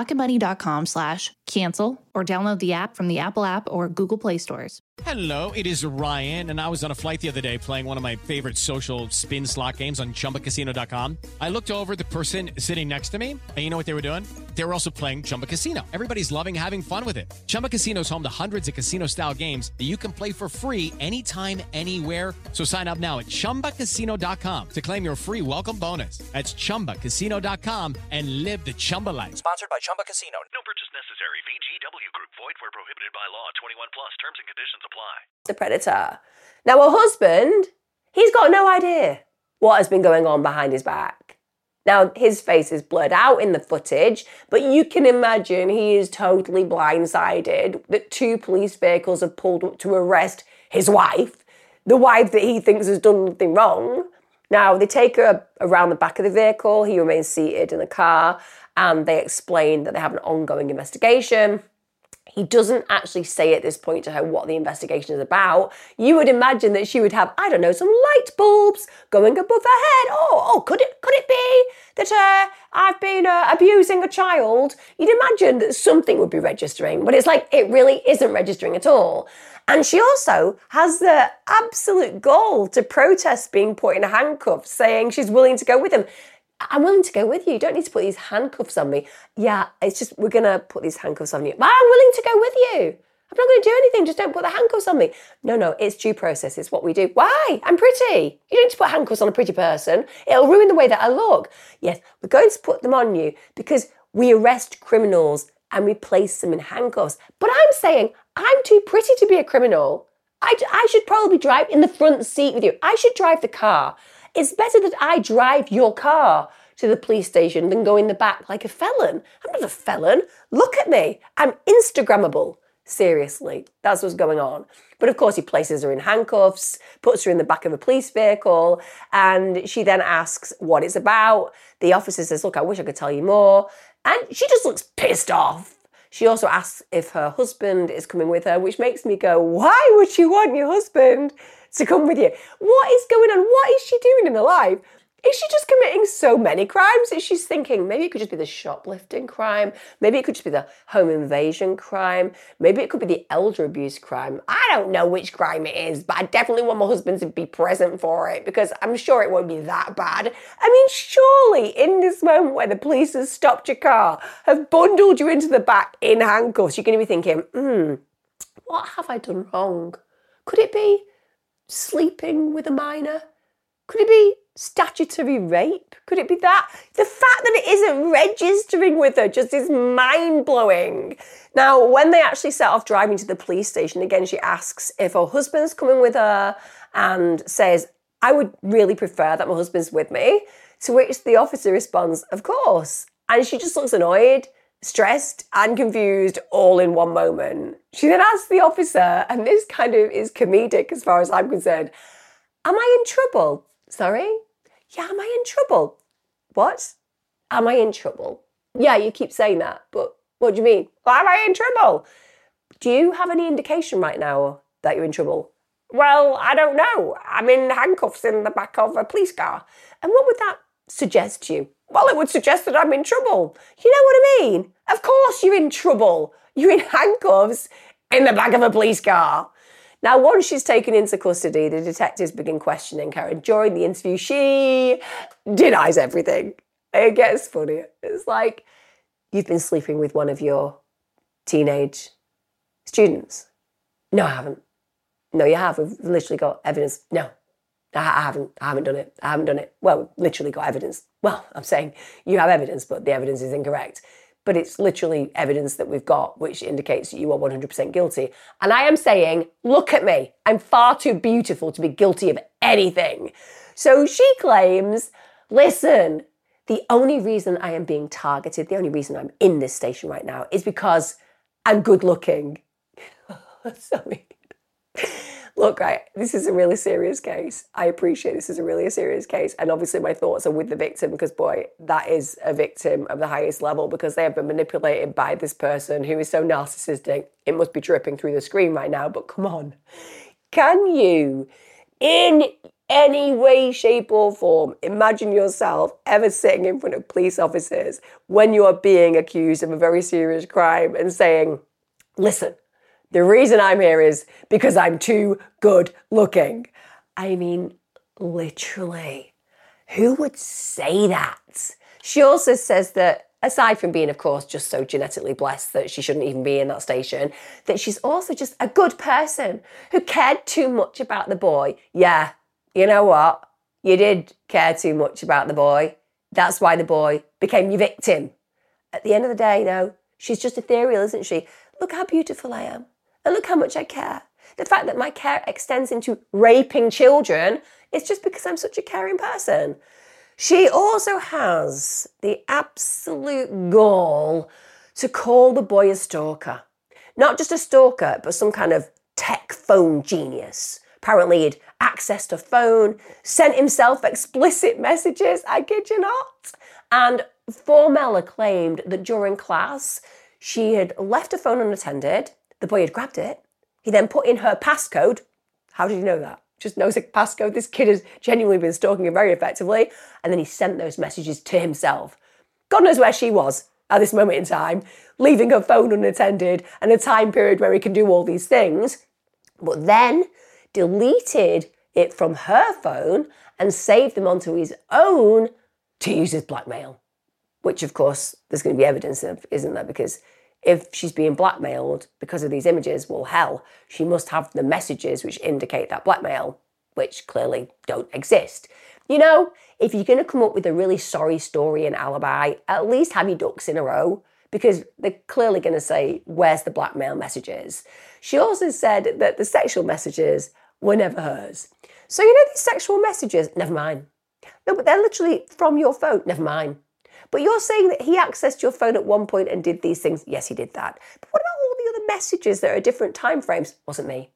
rocketmoney.com/cancel or download the app from the Apple App or Google Play stores. Hello, it is Ryan, and I was on a flight the other day playing one of my favorite social spin slot games on ChumbaCasino.com. I looked over at the person sitting next to me, and you know what they were doing? They were also playing Chumba Casino. Everybody's loving having fun with it. Chumba Casino is home to hundreds of casino-style games that you can play for free anytime, anywhere. So sign up now at ChumbaCasino.com to claim your free welcome bonus. That's ChumbaCasino.com and live the Chumba life. Sponsored by Chumba Casino. No purchase necessary. VGW Group. Void where prohibited by law. 21 plus. Terms and conditions apply. The predator. Now, her husband, he's got no idea what has been going on behind his back. Now, his face is blurred out in the footage, but you can imagine he is totally blindsided that two police vehicles have pulled up to arrest his wife, the wife that he thinks has done nothing wrong. Now, they take her around the back of the vehicle. He remains seated in the car, and they explain that they have an ongoing investigation. He doesn't actually say at this point to her what the investigation is about. You would imagine that she would have, I don't know, some light bulbs going above her head. Could it be that I've been abusing a child? You'd imagine that something would be registering, but it's like it really isn't registering at all. And she also has the absolute goal to protest being put in handcuffs, saying she's willing to go with him. I'm willing to go with you. You don't need to put these handcuffs on me. Yeah, it's just, we're going to put these handcuffs on you. But I'm willing to go with you. I'm not going to do anything. Just don't put the handcuffs on me. No, it's due process. It's what we do. Why? I'm pretty. You don't need to put handcuffs on a pretty person. It'll ruin the way that I look. Yes, we're going to put them on you because we arrest criminals and we place them in handcuffs. But I'm saying I'm too pretty to be a criminal. I should probably drive in the front seat with you. I should drive the car. It's better that I drive your car to the police station than go in the back like a felon. I'm not a felon. Look at me. I'm Instagrammable. Seriously, that's what's going on. But of course, he places her in handcuffs, puts her in the back of a police vehicle, and she then asks what it's about. The officer says, look, I wish I could tell you more. And she just looks pissed off. She also asks if her husband is coming with her, which makes me go, why would you want your husband to come with you? What is going on? What is she doing in her life? Is she just committing so many crimes that she's thinking maybe it could just be the shoplifting crime? Maybe it could just be the home invasion crime? Maybe it could be the elder abuse crime? I don't know which crime it is, but I definitely want my husband to be present for it because I'm sure it won't be that bad. I mean, surely in this moment where the police have stopped your car, have bundled you into the back in handcuffs, you're going to be thinking, what have I done wrong? Could it be sleeping with a minor? Could it be statutory rape? Could it be that? The fact that it isn't registering with her just is mind-blowing. Now, when they actually set off driving to the police station, again, she asks if her husband's coming with her and says, I would really prefer that my husband's with me. To which the officer responds, of course. And she just looks annoyed, stressed and confused all in one moment. She then asks the officer, and this kind of is comedic as far as I'm concerned, am I in trouble? Sorry? Yeah, am I in trouble? What? Am I in trouble? Yeah, you keep saying that, but What do you mean? Why am I in trouble? Do you have any indication right now that you're in trouble? Well, I don't know. I'm in handcuffs in the back of a police car. And what would that suggest to you? Well, it would suggest that I'm in trouble. You know what I mean? Of course you're in trouble. You're in handcuffs in the back of a police car. Now, once she's taken into custody, the detectives begin questioning her. And during the interview, she denies everything. It gets funnier. It's like, you've been sleeping with one of your teenage students. No, I haven't. No, you have. We've literally got evidence. No, I haven't done it. I haven't done it. Well, we've literally got evidence. Well, I'm saying you have evidence, but the evidence is incorrect. But it's literally evidence that we've got, which indicates that you are 100% guilty. And I am saying, look at me. I'm far too beautiful to be guilty of anything. So she claims, listen, the only reason I am being targeted, the only reason I'm in this station right now is because I'm good looking. Sorry. Look, right, this is a really serious case. I appreciate this is a really serious case. And obviously my thoughts are with the victim because, boy, that is a victim of the highest level because they have been manipulated by this person who is so narcissistic. It must be dripping through the screen right now. But come on, can you, in any way, shape or form, imagine yourself ever sitting in front of police officers when you are being accused of a very serious crime and saying, listen, the reason I'm here is because I'm too good looking. I mean, literally, who would say that? She also says that aside from being, of course, just so genetically blessed that she shouldn't even be in that station, that she's also just a good person who cared too much about the boy. Yeah, you know what? You did care too much about the boy. That's why the boy became your victim. At the end of the day, no, she's just ethereal, isn't she? Look how beautiful I am. And look how much I care. The fact that my care extends into raping children is just because I'm such a caring person. She also has the absolute gall to call the boy a stalker. Not just a stalker, but some kind of tech phone genius. Apparently he'd accessed a phone, sent himself explicit messages, I kid you not. And Formella claimed that during class, she had left her phone unattended. The boy had grabbed it. He then put in her passcode. How did he know that? Just knows a passcode. This kid has genuinely been stalking her very effectively. And then he sent those messages to himself. God knows where she was at this moment in time, leaving her phone unattended and a time period where he can do all these things. But then deleted it from her phone and saved them onto his own to use as blackmail. Which, of course, there's going to be evidence of, isn't there? Because if she's being blackmailed because of these images, well, hell, she must have the messages which indicate that blackmail, which clearly don't exist. You know, if you're going to come up with a really sorry story and alibi, at least have your ducks in a row, because they're clearly going to say, where's the blackmail messages? She also said that the sexual messages were never hers. So, you know, these sexual messages, never mind. No, but they're literally from your phone, never mind. But you're saying that he accessed your phone at one point and did these things. Yes, he did that. But what about all the other messages that are different time frames? Wasn't me.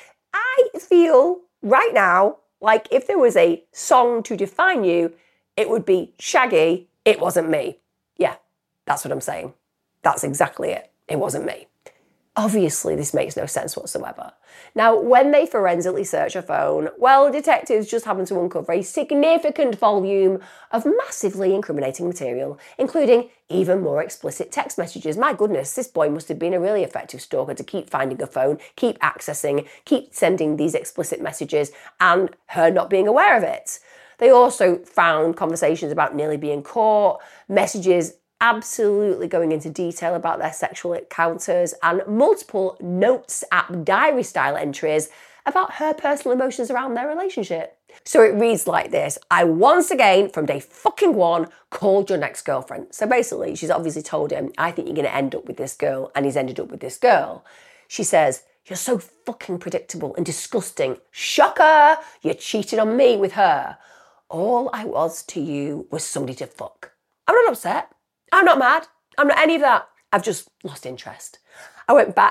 I feel right now like if there was a song to define you, it would be Shaggy, It Wasn't Me. Yeah, that's what I'm saying. That's exactly it. It wasn't me. Obviously, this makes no sense whatsoever. Now, when they forensically search her phone, well, detectives just happen to uncover a significant volume of massively incriminating material, including even more explicit text messages. My goodness, this boy must have been a really effective stalker to keep finding her phone, keep accessing, keep sending these explicit messages, and her not being aware of it. They also found conversations about nearly being caught, messages absolutely going into detail about their sexual encounters, and multiple notes app diary style entries about her personal emotions around their relationship. So it reads like this: I once again, from day fucking one, called your next girlfriend. So basically, she's obviously told him, I think you're going to end up with this girl, and he's ended up with this girl. She says, you're so fucking predictable and disgusting. Shocker! You cheated on me with her. All I was to you was somebody to fuck. I'm not upset. I'm not mad. I'm not any of that. I've just lost interest. I went back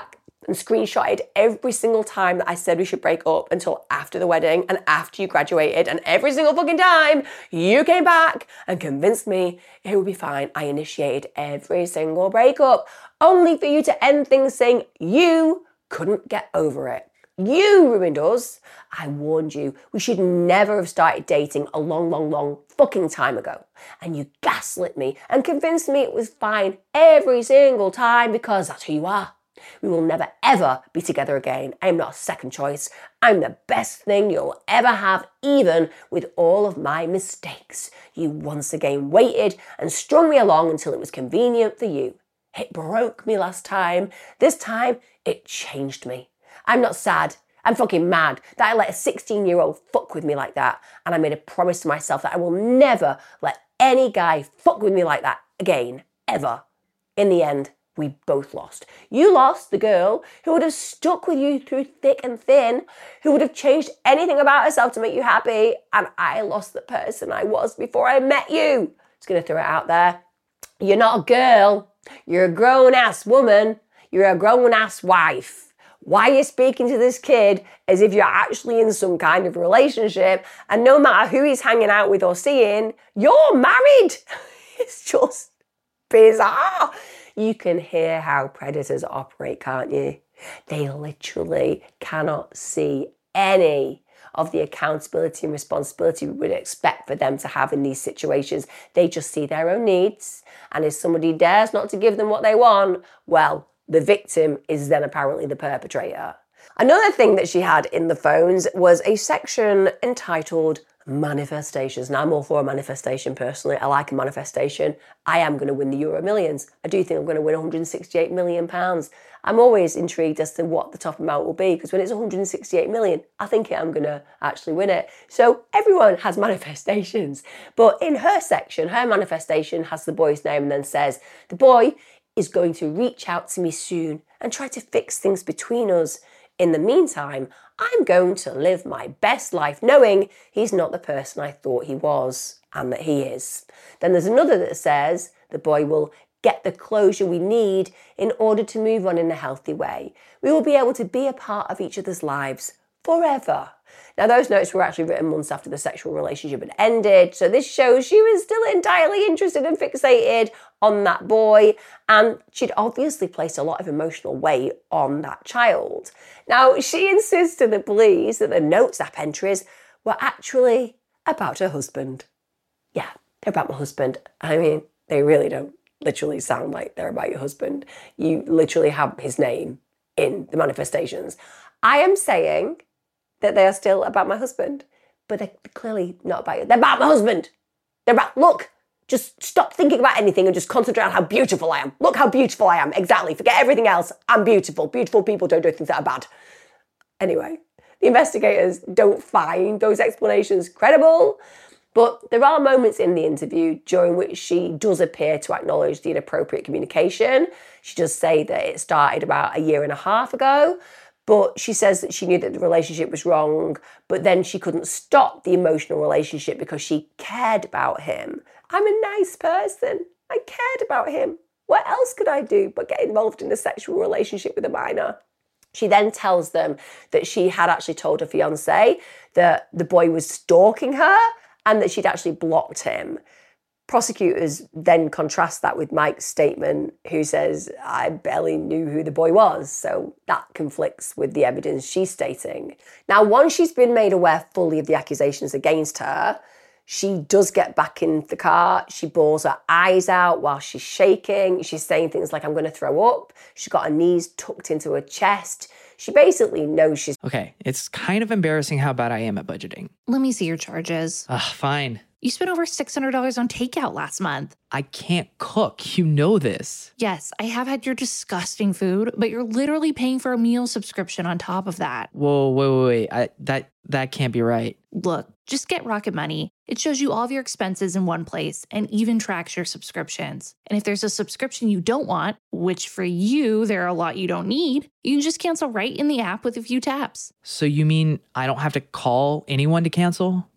and screenshotted every single time that I said we should break up until after the wedding and after you graduated. And every single fucking time you came back and convinced me it would be fine. I initiated every single breakup, only for you to end things saying you couldn't get over it. You ruined us. I warned you. We should never have started dating a long fucking time ago. And you gaslit me and convinced me it was fine every single time because that's who you are. We will never ever be together again. I am not a second choice. I'm the best thing you'll ever have, even with all of my mistakes. You once again waited and strung me along until it was convenient for you. It broke me last time. This time, it changed me. I'm not sad. I'm fucking mad that I let a 16-year-old fuck with me like that. And I made a promise to myself that I will never let any guy fuck with me like that again, ever. In the end, we both lost. You lost the girl who would have stuck with you through thick and thin, who would have changed anything about herself to make you happy. And I lost the person I was before I met you. Just gonna throw it out there. You're not a girl. You're a grown-ass woman. You're a grown-ass wife. Why are you speaking to this kid as if you're actually in some kind of relationship, and no matter who he's hanging out with or seeing, you're married? It's just bizarre. You can hear how predators operate, can't you? They literally cannot see any of the accountability and responsibility we would expect for them to have in these situations. They just see their own needs, and if somebody dares not to give them what they want, well, the victim is then apparently the perpetrator. Another thing that she had in the phones was a section entitled manifestations. Now, I'm all for a manifestation personally. I like a manifestation. I am going to win the Euro Millions. I do think I'm going to win £168 million. I'm always intrigued as to what the top amount will be, because when it's 168 million, I think I'm going to actually win it. So everyone has manifestations. But in her section, her manifestation has the boy's name and then says, the boy is going to reach out to me soon and try to fix things between us. In the meantime, I'm going to live my best life knowing he's not the person I thought he was and that he is. Then there's another that says the boy will get the closure we need in order to move on in a healthy way. We will be able to be a part of each other's lives forever. Now, those notes were actually written months after the sexual relationship had ended, so this shows she was still entirely interested and fixated on that boy, and she'd obviously placed a lot of emotional weight on that child. Now, she insists to the police that the notes app entries were actually about her husband. Yeah, they're about my husband. I mean, they really don't literally sound like they're about your husband. You literally have his name in the manifestations. I am saying that they are still about my husband, but they're clearly not about you. They're about my husband. They're about, look, just stop thinking about anything and just concentrate on how beautiful I am. Look how beautiful I am. Exactly. Forget everything else. I'm beautiful. Beautiful people don't do things that are bad. Anyway, the investigators don't find those explanations credible, but there are moments in the interview during which she does appear to acknowledge the inappropriate communication. She does say that it started about 1.5 years ago, but she says that she knew that the relationship was wrong, but then she couldn't stop the emotional relationship because she cared about him. I'm a nice person. I cared about him. What else could I do but get involved in a sexual relationship with a minor? She then tells them that she had actually told her fiancé that the boy was stalking her and that she'd actually blocked him. Prosecutors then contrast that with Mike's statement, who says, I barely knew who the boy was. So that conflicts with the evidence she's stating. Now, once she's been made aware fully of the accusations against her, she does get back in the car. She bawls her eyes out while she's shaking. She's saying things like, I'm going to throw up. She's got her knees tucked into her chest. She basically knows she's... Okay, it's kind of embarrassing how bad I am at budgeting. Let me see your charges. Fine. You spent over $600 on takeout last month. I can't cook. You know this. Yes, I have had your disgusting food, but you're literally paying for a meal subscription on top of that. Whoa, wait. That can't be right. Look, just get Rocket Money. It shows you all of your expenses in one place and even tracks your subscriptions. And if there's a subscription you don't want, which for you, there are a lot you don't need, you can just cancel right in the app with a few taps. So you mean I don't have to call anyone to cancel? Nope.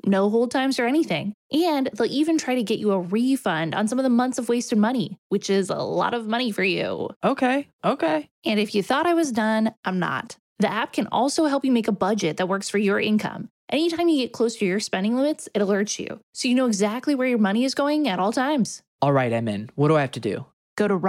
no hold times or anything. And they'll even try to get you a refund on some of the months of wasted money, which is a lot of money for you. Okay. And if you thought I was done, I'm not. The app can also help you make a budget that works for your income. Anytime you get close to your spending limits, it alerts you, so you know exactly where your money is going at all times. All right, I'm in. What do I have to do? Go to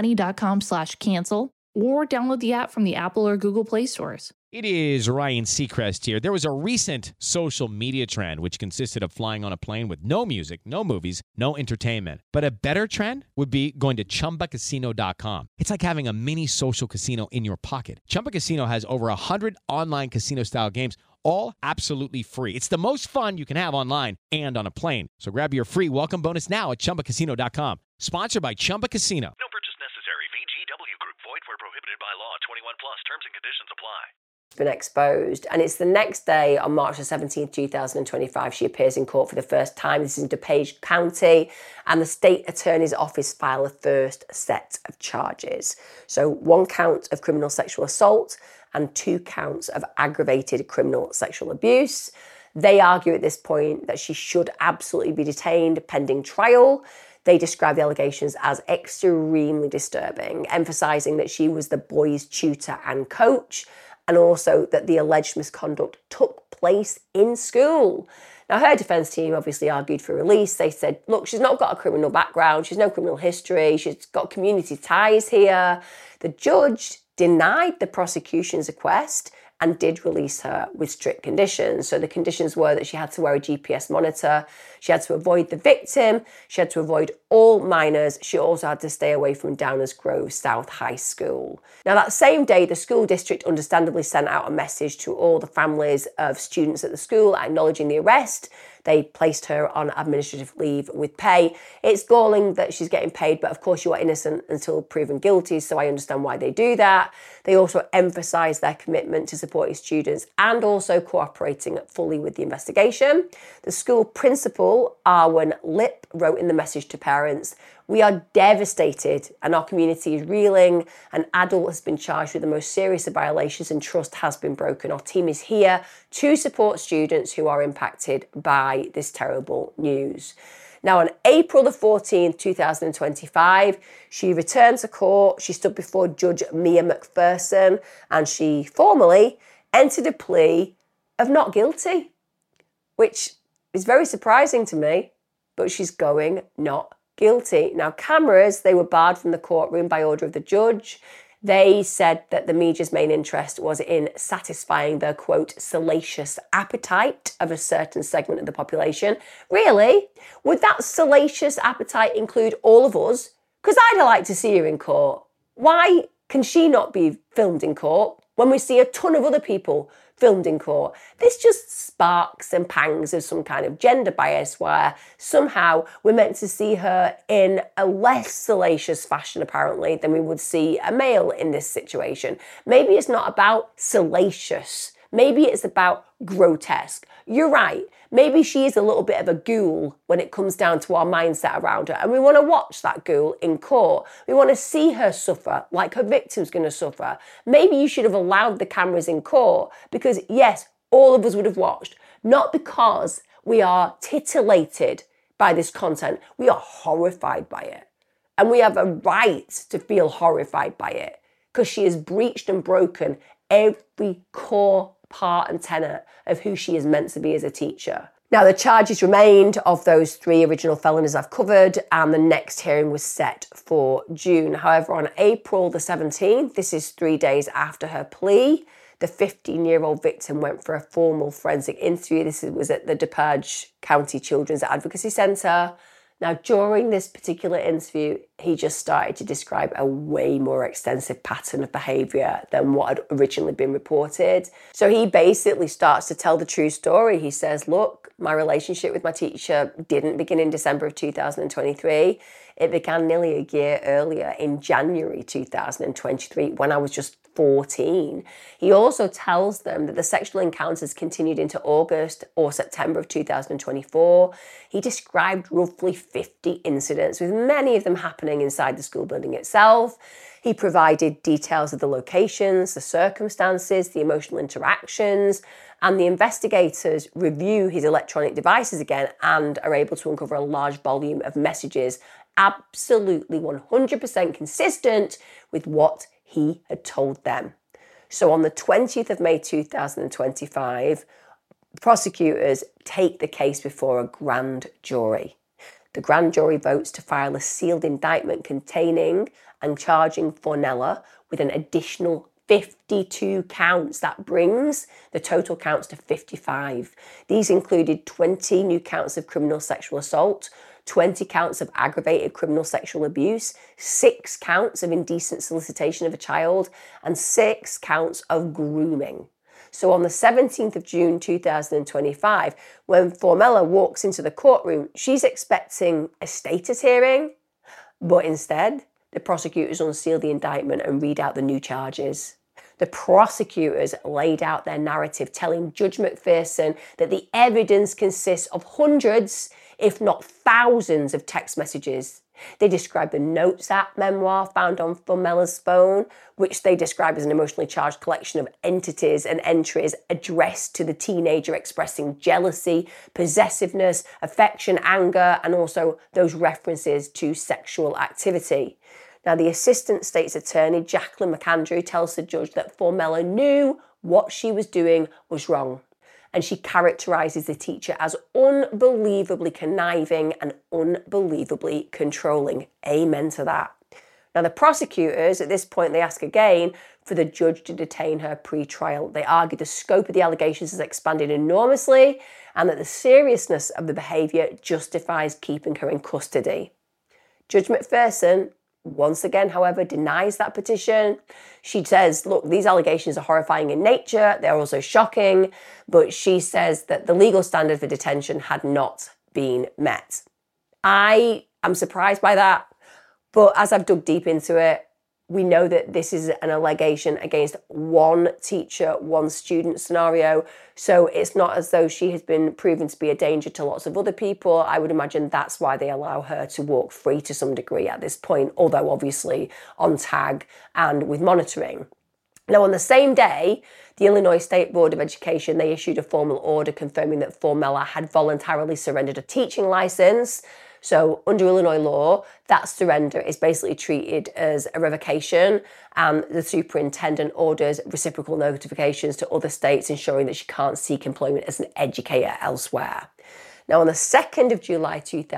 rocketmoney.com/cancel or download the app from the Apple or Google Play stores. It is Ryan Seacrest here. There was a recent social media trend which consisted of flying on a plane with no music, no movies, no entertainment. But a better trend would be going to ChumbaCasino.com. It's like having a mini social casino in your pocket. Chumba Casino has over 100 online casino-style games, all absolutely free. It's the most fun you can have online and on a plane. So grab your free welcome bonus now at ChumbaCasino.com. Sponsored by Chumba Casino. No purchase necessary. VGW Group. Void where prohibited by law. 21 plus. Terms and conditions apply. Been exposed, and it's the next day on March the 17th, 2025. She appears in court for the first time. This is in DuPage County, and the state attorney's office file a first set of charges. So 1 count of criminal sexual assault and 2 counts of aggravated criminal sexual abuse. They argue at this point that she should absolutely be detained pending trial. They describe the allegations as extremely disturbing, emphasising that she was the boys' tutor and coach, and also that the alleged misconduct took place in school. Now, her defence team obviously argued for release. They said, look, she's not got a criminal background, she's no criminal history, she's got community ties here. The judge denied the prosecution's request and did release her with strict conditions. So the conditions were that she had to wear a GPS monitor, she had to avoid the victim, she had to avoid all minors, she also had to stay away from Downers Grove South High School. Now that same day, the school district understandably sent out a message to all the families of students at the school acknowledging the arrest. They placed her on administrative leave with pay. It's galling that she's getting paid, but of course you are innocent until proven guilty, so I understand why they do that. They also emphasise their commitment to supporting students and also cooperating fully with the investigation. The school principal, Arwen Lip, wrote in the message to parents, "We are devastated and our community is reeling. An adult has been charged with the most serious of violations and trust has been broken. Our team is here to support students who are impacted by this terrible news." Now, on April the 14th, 2025, she returned to court. She stood before Judge Mia McPherson and she formally entered a plea of not guilty, which is very surprising to me, but she's going not guilty. Now, cameras, they were barred from the courtroom by order of the judge. They said that the media's main interest was in satisfying the, quote, salacious appetite of a certain segment of the population. Really? Would that salacious appetite include all of us? Because I'd like to see her in court. Why can she not be filmed in court when we see a ton of other people filmed in court? This just sparks and pangs of some kind of gender bias where somehow we're meant to see her in a less salacious fashion apparently than we would see a male in this situation. Maybe it's not about salacious. Maybe it's about grotesque. You're right. Maybe she is a little bit of a ghoul when it comes down to our mindset around her. And we want to watch that ghoul in court. We want to see her suffer like her victim's going to suffer. Maybe you should have allowed the cameras in court because, yes, all of us would have watched. Not because we are titillated by this content. We are horrified by it. And we have a right to feel horrified by it because she has breached and broken every core part and tenet of who she is meant to be as a teacher. Now, the charges remained of those 3 original felonies I've covered, and the next hearing was set for June. However, on April the 17th, this is 3 days after her plea, the 15-year-old victim went for a formal forensic interview. This was at the DuPage County Children's Advocacy Centre. Now, during this particular interview, he just started to describe a way more extensive pattern of behaviour than what had originally been reported. So he basically starts to tell the true story. He says, look, my relationship with my teacher didn't begin in December of 2023. It began nearly a year earlier in January 2023 when I was just 14. He also tells them that the sexual encounters continued into August or September of 2024. He described roughly 50 incidents, with many of them happening inside the school building itself. He provided details of the locations, the circumstances, the emotional interactions, And the investigators review his electronic devices again and are able to uncover a large volume of messages, absolutely 100% consistent with what he had told them. So on the 20th of May 2025, prosecutors take the case before a grand jury. The grand jury votes to file a sealed indictment containing and charging Fornella with an additional 52 counts. That brings the total counts to 55. These included 20 new counts of criminal sexual assault, 20 counts of aggravated criminal sexual abuse, 6 counts of indecent solicitation of a child, and 6 counts of grooming. So on the 17th of June 2025, when Fornella walks into the courtroom, she's expecting a status hearing, but instead, the prosecutors unseal the indictment and read out the new charges. The prosecutors laid out their narrative, telling Judge McPherson that the evidence consists of hundreds, if not thousands, of text messages. They described the Notes app memoir found on Fornella's phone, which they describe as an emotionally charged collection of entities and entries addressed to the teenager, expressing jealousy, possessiveness, affection, anger, and also those references to sexual activity. Now, the Assistant State's Attorney, Jacqueline McAndrew, tells the judge that Fornella knew what she was doing was wrong. And she characterises the teacher as unbelievably conniving and unbelievably controlling. Amen to that. Now, the prosecutors, at this point, they ask again for the judge to detain her pre-trial. They argue the scope of the allegations has expanded enormously and that the seriousness of the behaviour justifies keeping her in custody. Judge McPherson, once again, however, denies that petition. She says, look, these allegations are horrifying in nature. They're also shocking. But she says that the legal standard for detention had not been met. I am surprised by that. But as I've dug deep into it, we know that this is an allegation against one teacher, one student scenario. So it's not as though she has been proven to be a danger to lots of other people. I would imagine that's why they allow her to walk free to some degree at this point, although obviously on tag and with monitoring. Now, on the same day, the Illinois State Board of Education, they issued a formal order confirming that Fornella had voluntarily surrendered a teaching license. So under Illinois law, that surrender is basically treated as a revocation, and the superintendent orders reciprocal notifications to other states, ensuring that she can't seek employment as an educator elsewhere. Now, on the 2nd of July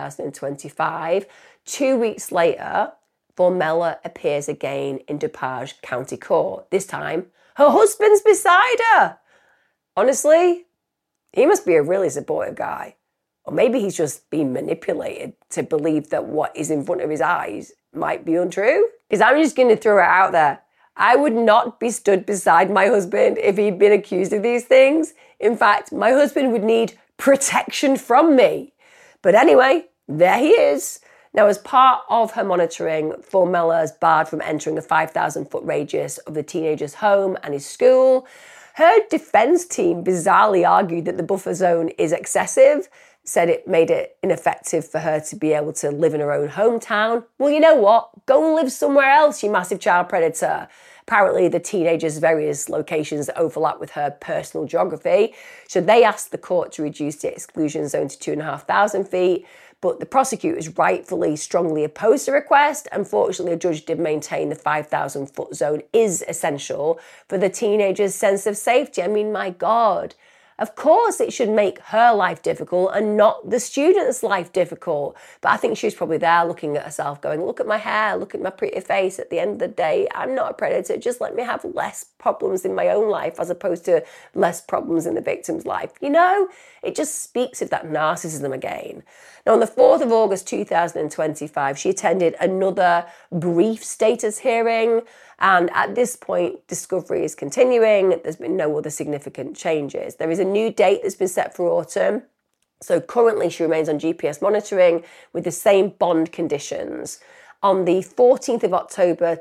2025, 2 weeks later, Fornella appears again in DuPage County Court. This time, her husband's beside her. Honestly, he must be a really supportive guy. Or maybe he's just been manipulated to believe that what is in front of his eyes might be untrue. Because I'm just going to throw it out there. I would not be stood beside my husband if he'd been accused of these things. In fact, my husband would need protection from me. But anyway, there he is. Now, as part of her monitoring, Fornella is barred from entering a 5,000-foot radius of the teenager's home and his school. Her defense team bizarrely argued that the buffer zone is excessive, said it made it ineffective for her to be able to live in her own hometown. Well, you know what? Go and live somewhere else, you massive child predator. Apparently, the teenager's various locations overlap with her personal geography. So they asked the court to reduce the exclusion zone to 2,500 feet. But the prosecutors rightfully strongly opposed the request. Unfortunately, a judge did maintain the 5,000-foot zone is essential for the teenager's sense of safety. I mean, my God. Of course, it should make her life difficult and not the student's life difficult. But I think she was probably there looking at herself going, look at my hair, look at my pretty face. At the end of the day, I'm not a predator. Just let me have less problems in my own life as opposed to less problems in the victim's life. You know, it just speaks of that narcissism again. Now, on the 4th of August 2025, she attended another brief status hearing. And at this point, discovery is continuing. There's been no other significant changes. There is a new date that's been set for autumn. So currently she remains on GPS monitoring with the same bond conditions. On the 14th of October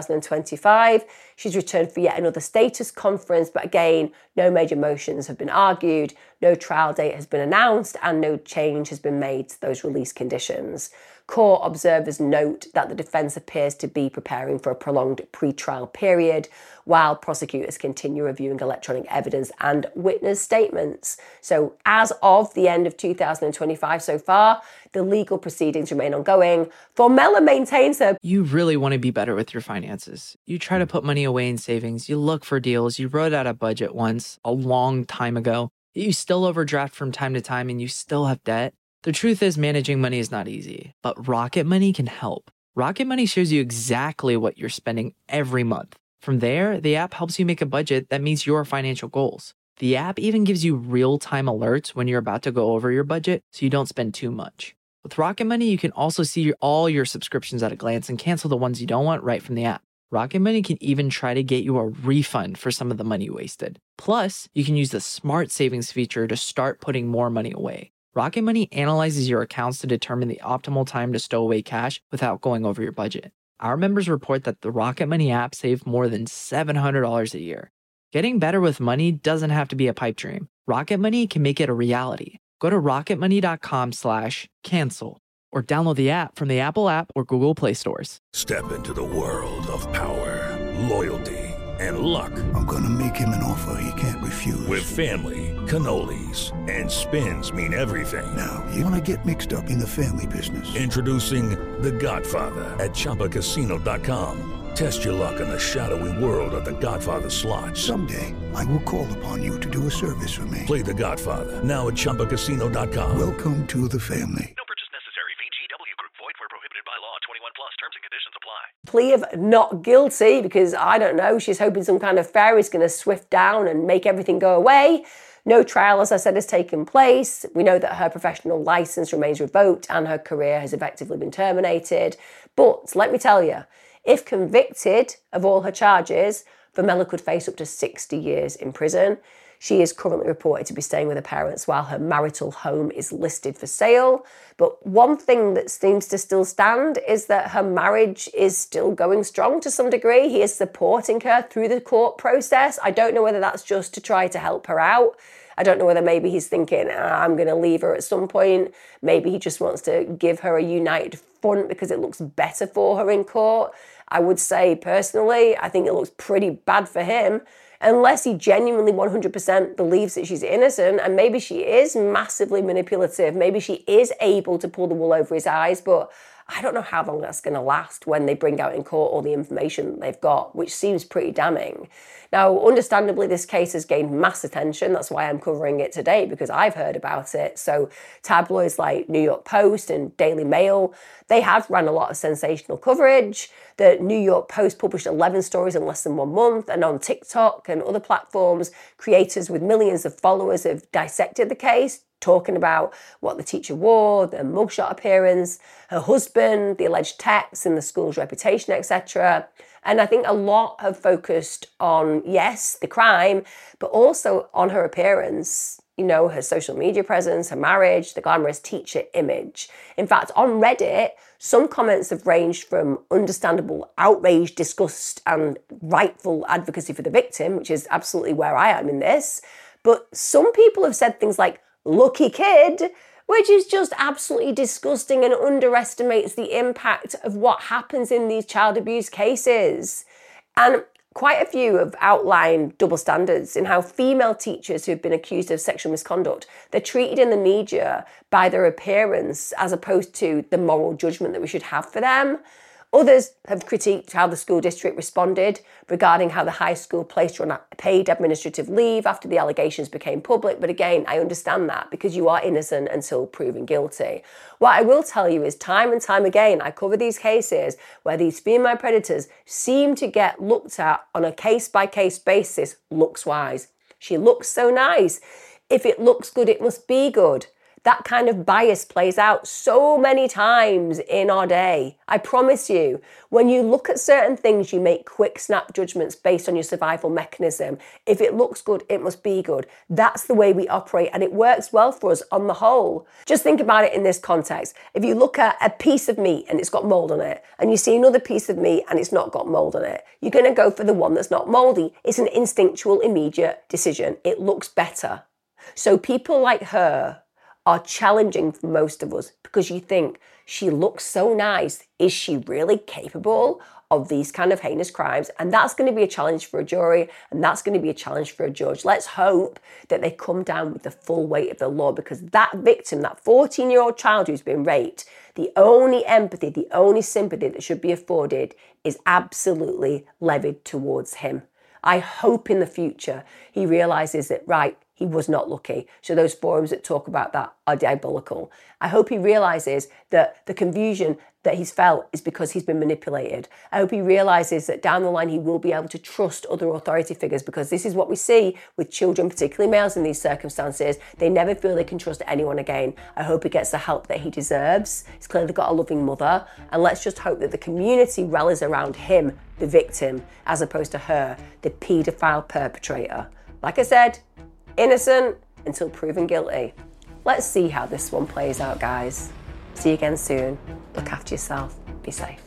2025, she's returned for yet another status conference, but again, no major motions have been argued. No trial date has been announced and no change has been made to those release conditions. Court observers note that the defence appears to be preparing for a prolonged pre-trial period while prosecutors continue reviewing electronic evidence and witness statements. So as of the end of 2025 so far, the legal proceedings remain ongoing. Formella maintains her... You really want to be better with your finances. You try to put money away in savings, you look for deals, you wrote out a budget once, a long time ago, you still overdraft from time to time and you still have debt. The truth is managing money is not easy, but Rocket Money can help. Rocket Money shows you exactly what you're spending every month. From there, the app helps you make a budget that meets your financial goals. The app even gives you real-time alerts when you're about to go over your budget so you don't spend too much. With Rocket Money, you can also see all your subscriptions at a glance and cancel the ones you don't want right from the app. Rocket Money can even try to get you a refund for some of the money wasted. Plus, you can use the Smart Savings feature to start putting more money away. Rocket Money analyzes your accounts to determine the optimal time to stow away cash without going over your budget. Our members report that the Rocket Money app saved more than $700 a year. Getting better with money doesn't have to be a pipe dream. Rocket Money can make it a reality. Go to rocketmoney.com/cancel or download the app from the Apple app or Google Play stores. Step into the world of power, loyalty, and luck. I'm gonna make him an offer he can't refuse. With family, cannolis, and spins mean everything. Now, you wanna get mixed up in the family business. Introducing The Godfather at ChumbaCasino.com. Test your luck in the shadowy world of The Godfather slot. Someday, I will call upon you to do a service for me. Play The Godfather now at ChumbaCasino.com. Welcome to the family. No purchase necessary. VGW Group. Void where prohibited by law. 21 plus. Terms and conditions apply. Plea of not guilty because, I don't know, she's hoping some kind of fairy's going to swift down and make everything go away. No trial, as I said, has taken place. We know that her professional license remains revoked and her career has effectively been terminated. But let me tell you, if convicted of all her charges, Formella could face up to 60 years in prison. She is currently reported to be staying with her parents while her marital home is listed for sale. But one thing that seems to still stand is that her marriage is still going strong to some degree. He is supporting her through the court process. I don't know whether that's just to try to help her out. I don't know whether maybe he's thinking, I'm going to leave her at some point. Maybe he just wants to give her a united front because it looks better for her in court. I would say personally, I think it looks pretty bad for him. Unless he genuinely 100% believes that she's innocent, and maybe she is massively manipulative, maybe she is able to pull the wool over his eyes, but I don't know how long that's going to last when they bring out in court all the information they've got, which seems pretty damning. Now, understandably, this case has gained mass attention. That's why I'm covering it today, because I've heard about it. So tabloids like New York Post and Daily Mail, they have run a lot of sensational coverage. The New York Post published 11 stories in less than 1 month, and on TikTok and other platforms, creators with millions of followers have dissected the case, talking about what the teacher wore, the mugshot appearance, her husband, the alleged texts and the school's reputation, etc. And I think a lot have focused on, yes, the crime, but also on her appearance, you know, her social media presence, her marriage, the glamorous teacher image. In fact, on Reddit, some comments have ranged from understandable outrage, disgust, and rightful advocacy for the victim, which is absolutely where I am in this. But some people have said things like, lucky kid, which is just absolutely disgusting and underestimates the impact of what happens in these child abuse cases. And quite a few have outlined double standards in how female teachers who have been accused of sexual misconduct, they're treated in the media by their appearance as opposed to the moral judgment that we should have for them. Others have critiqued how the school district responded regarding how the high school placed her on paid administrative leave after the allegations became public. But again, I understand that because you are innocent until proven guilty. What I will tell you is time and time again, I cover these cases where these female predators seem to get looked at on a case-by-case basis, looks-wise. She looks so nice. If it looks good, it must be good. That kind of bias plays out so many times in our day. I promise you, when you look at certain things, you make quick snap judgments based on your survival mechanism. If it looks good, it must be good. That's the way we operate, and it works well for us on the whole. Just think about it in this context. If you look at a piece of meat and it's got mold on it, and you see another piece of meat and it's not got mold on it, you're going to go for the one that's not moldy. It's an instinctual, immediate decision. It looks better. So people like her are challenging for most of us because you think, she looks so nice. Is she really capable of these kind of heinous crimes? And that's going to be a challenge for a jury, and that's going to be a challenge for a judge. Let's hope that they come down with the full weight of the law, because that victim, that 14-year-old child who's been raped, the only empathy, the only sympathy that should be afforded is absolutely levied towards him. I hope in the future he realises that, right, he was not lucky. So those forums that talk about that are diabolical. I hope he realises that the confusion that he's felt is because he's been manipulated. I hope he realises that down the line he will be able to trust other authority figures, because this is what we see with children, particularly males in these circumstances. They never feel they can trust anyone again. I hope he gets the help that he deserves. He's clearly got a loving mother. And let's just hope that the community rallies around him, the victim, as opposed to her, the paedophile perpetrator. Like I said, innocent until proven guilty. Let's see how this one plays out, guys. See you again soon. Look after yourself. Be safe.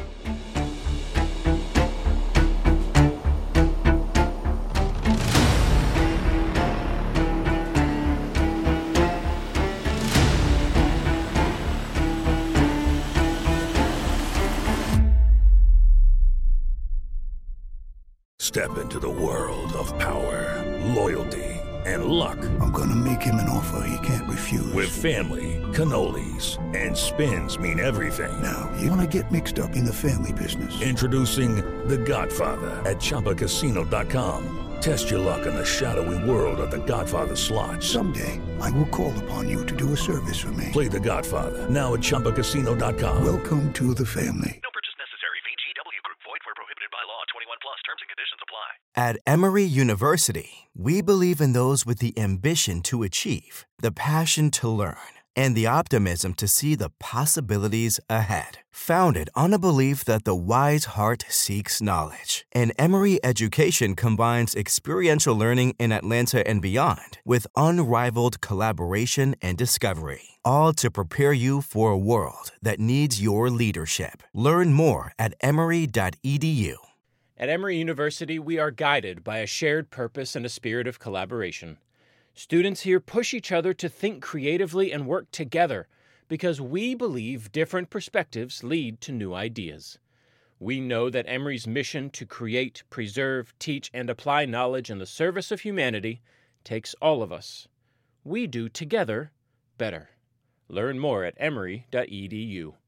Step into the world of power, loyalty, and luck. I'm gonna make him an offer he can't refuse. With family, cannolis, and spins mean everything. Now, you wanna get mixed up in the family business. Introducing The Godfather at ChumbaCasino.com. Test your luck in the shadowy world of The Godfather slot. Someday, I will call upon you to do a service for me. Play The Godfather now at ChumbaCasino.com. Welcome to the family. No purchase necessary. VGW Group. Void where prohibited by law. 21 plus. Terms and conditions apply. At Emory University, we believe in those with the ambition to achieve, the passion to learn, and the optimism to see the possibilities ahead. Founded on a belief that the wise heart seeks knowledge, and Emory education combines experiential learning in Atlanta and beyond with unrivaled collaboration and discovery, all to prepare you for a world that needs your leadership. Learn more at emory.edu. At Emory University, we are guided by a shared purpose and a spirit of collaboration. Students here push each other to think creatively and work together because we believe different perspectives lead to new ideas. We know that Emory's mission to create, preserve, teach, and apply knowledge in the service of humanity takes all of us. We do together better. Learn more at emory.edu.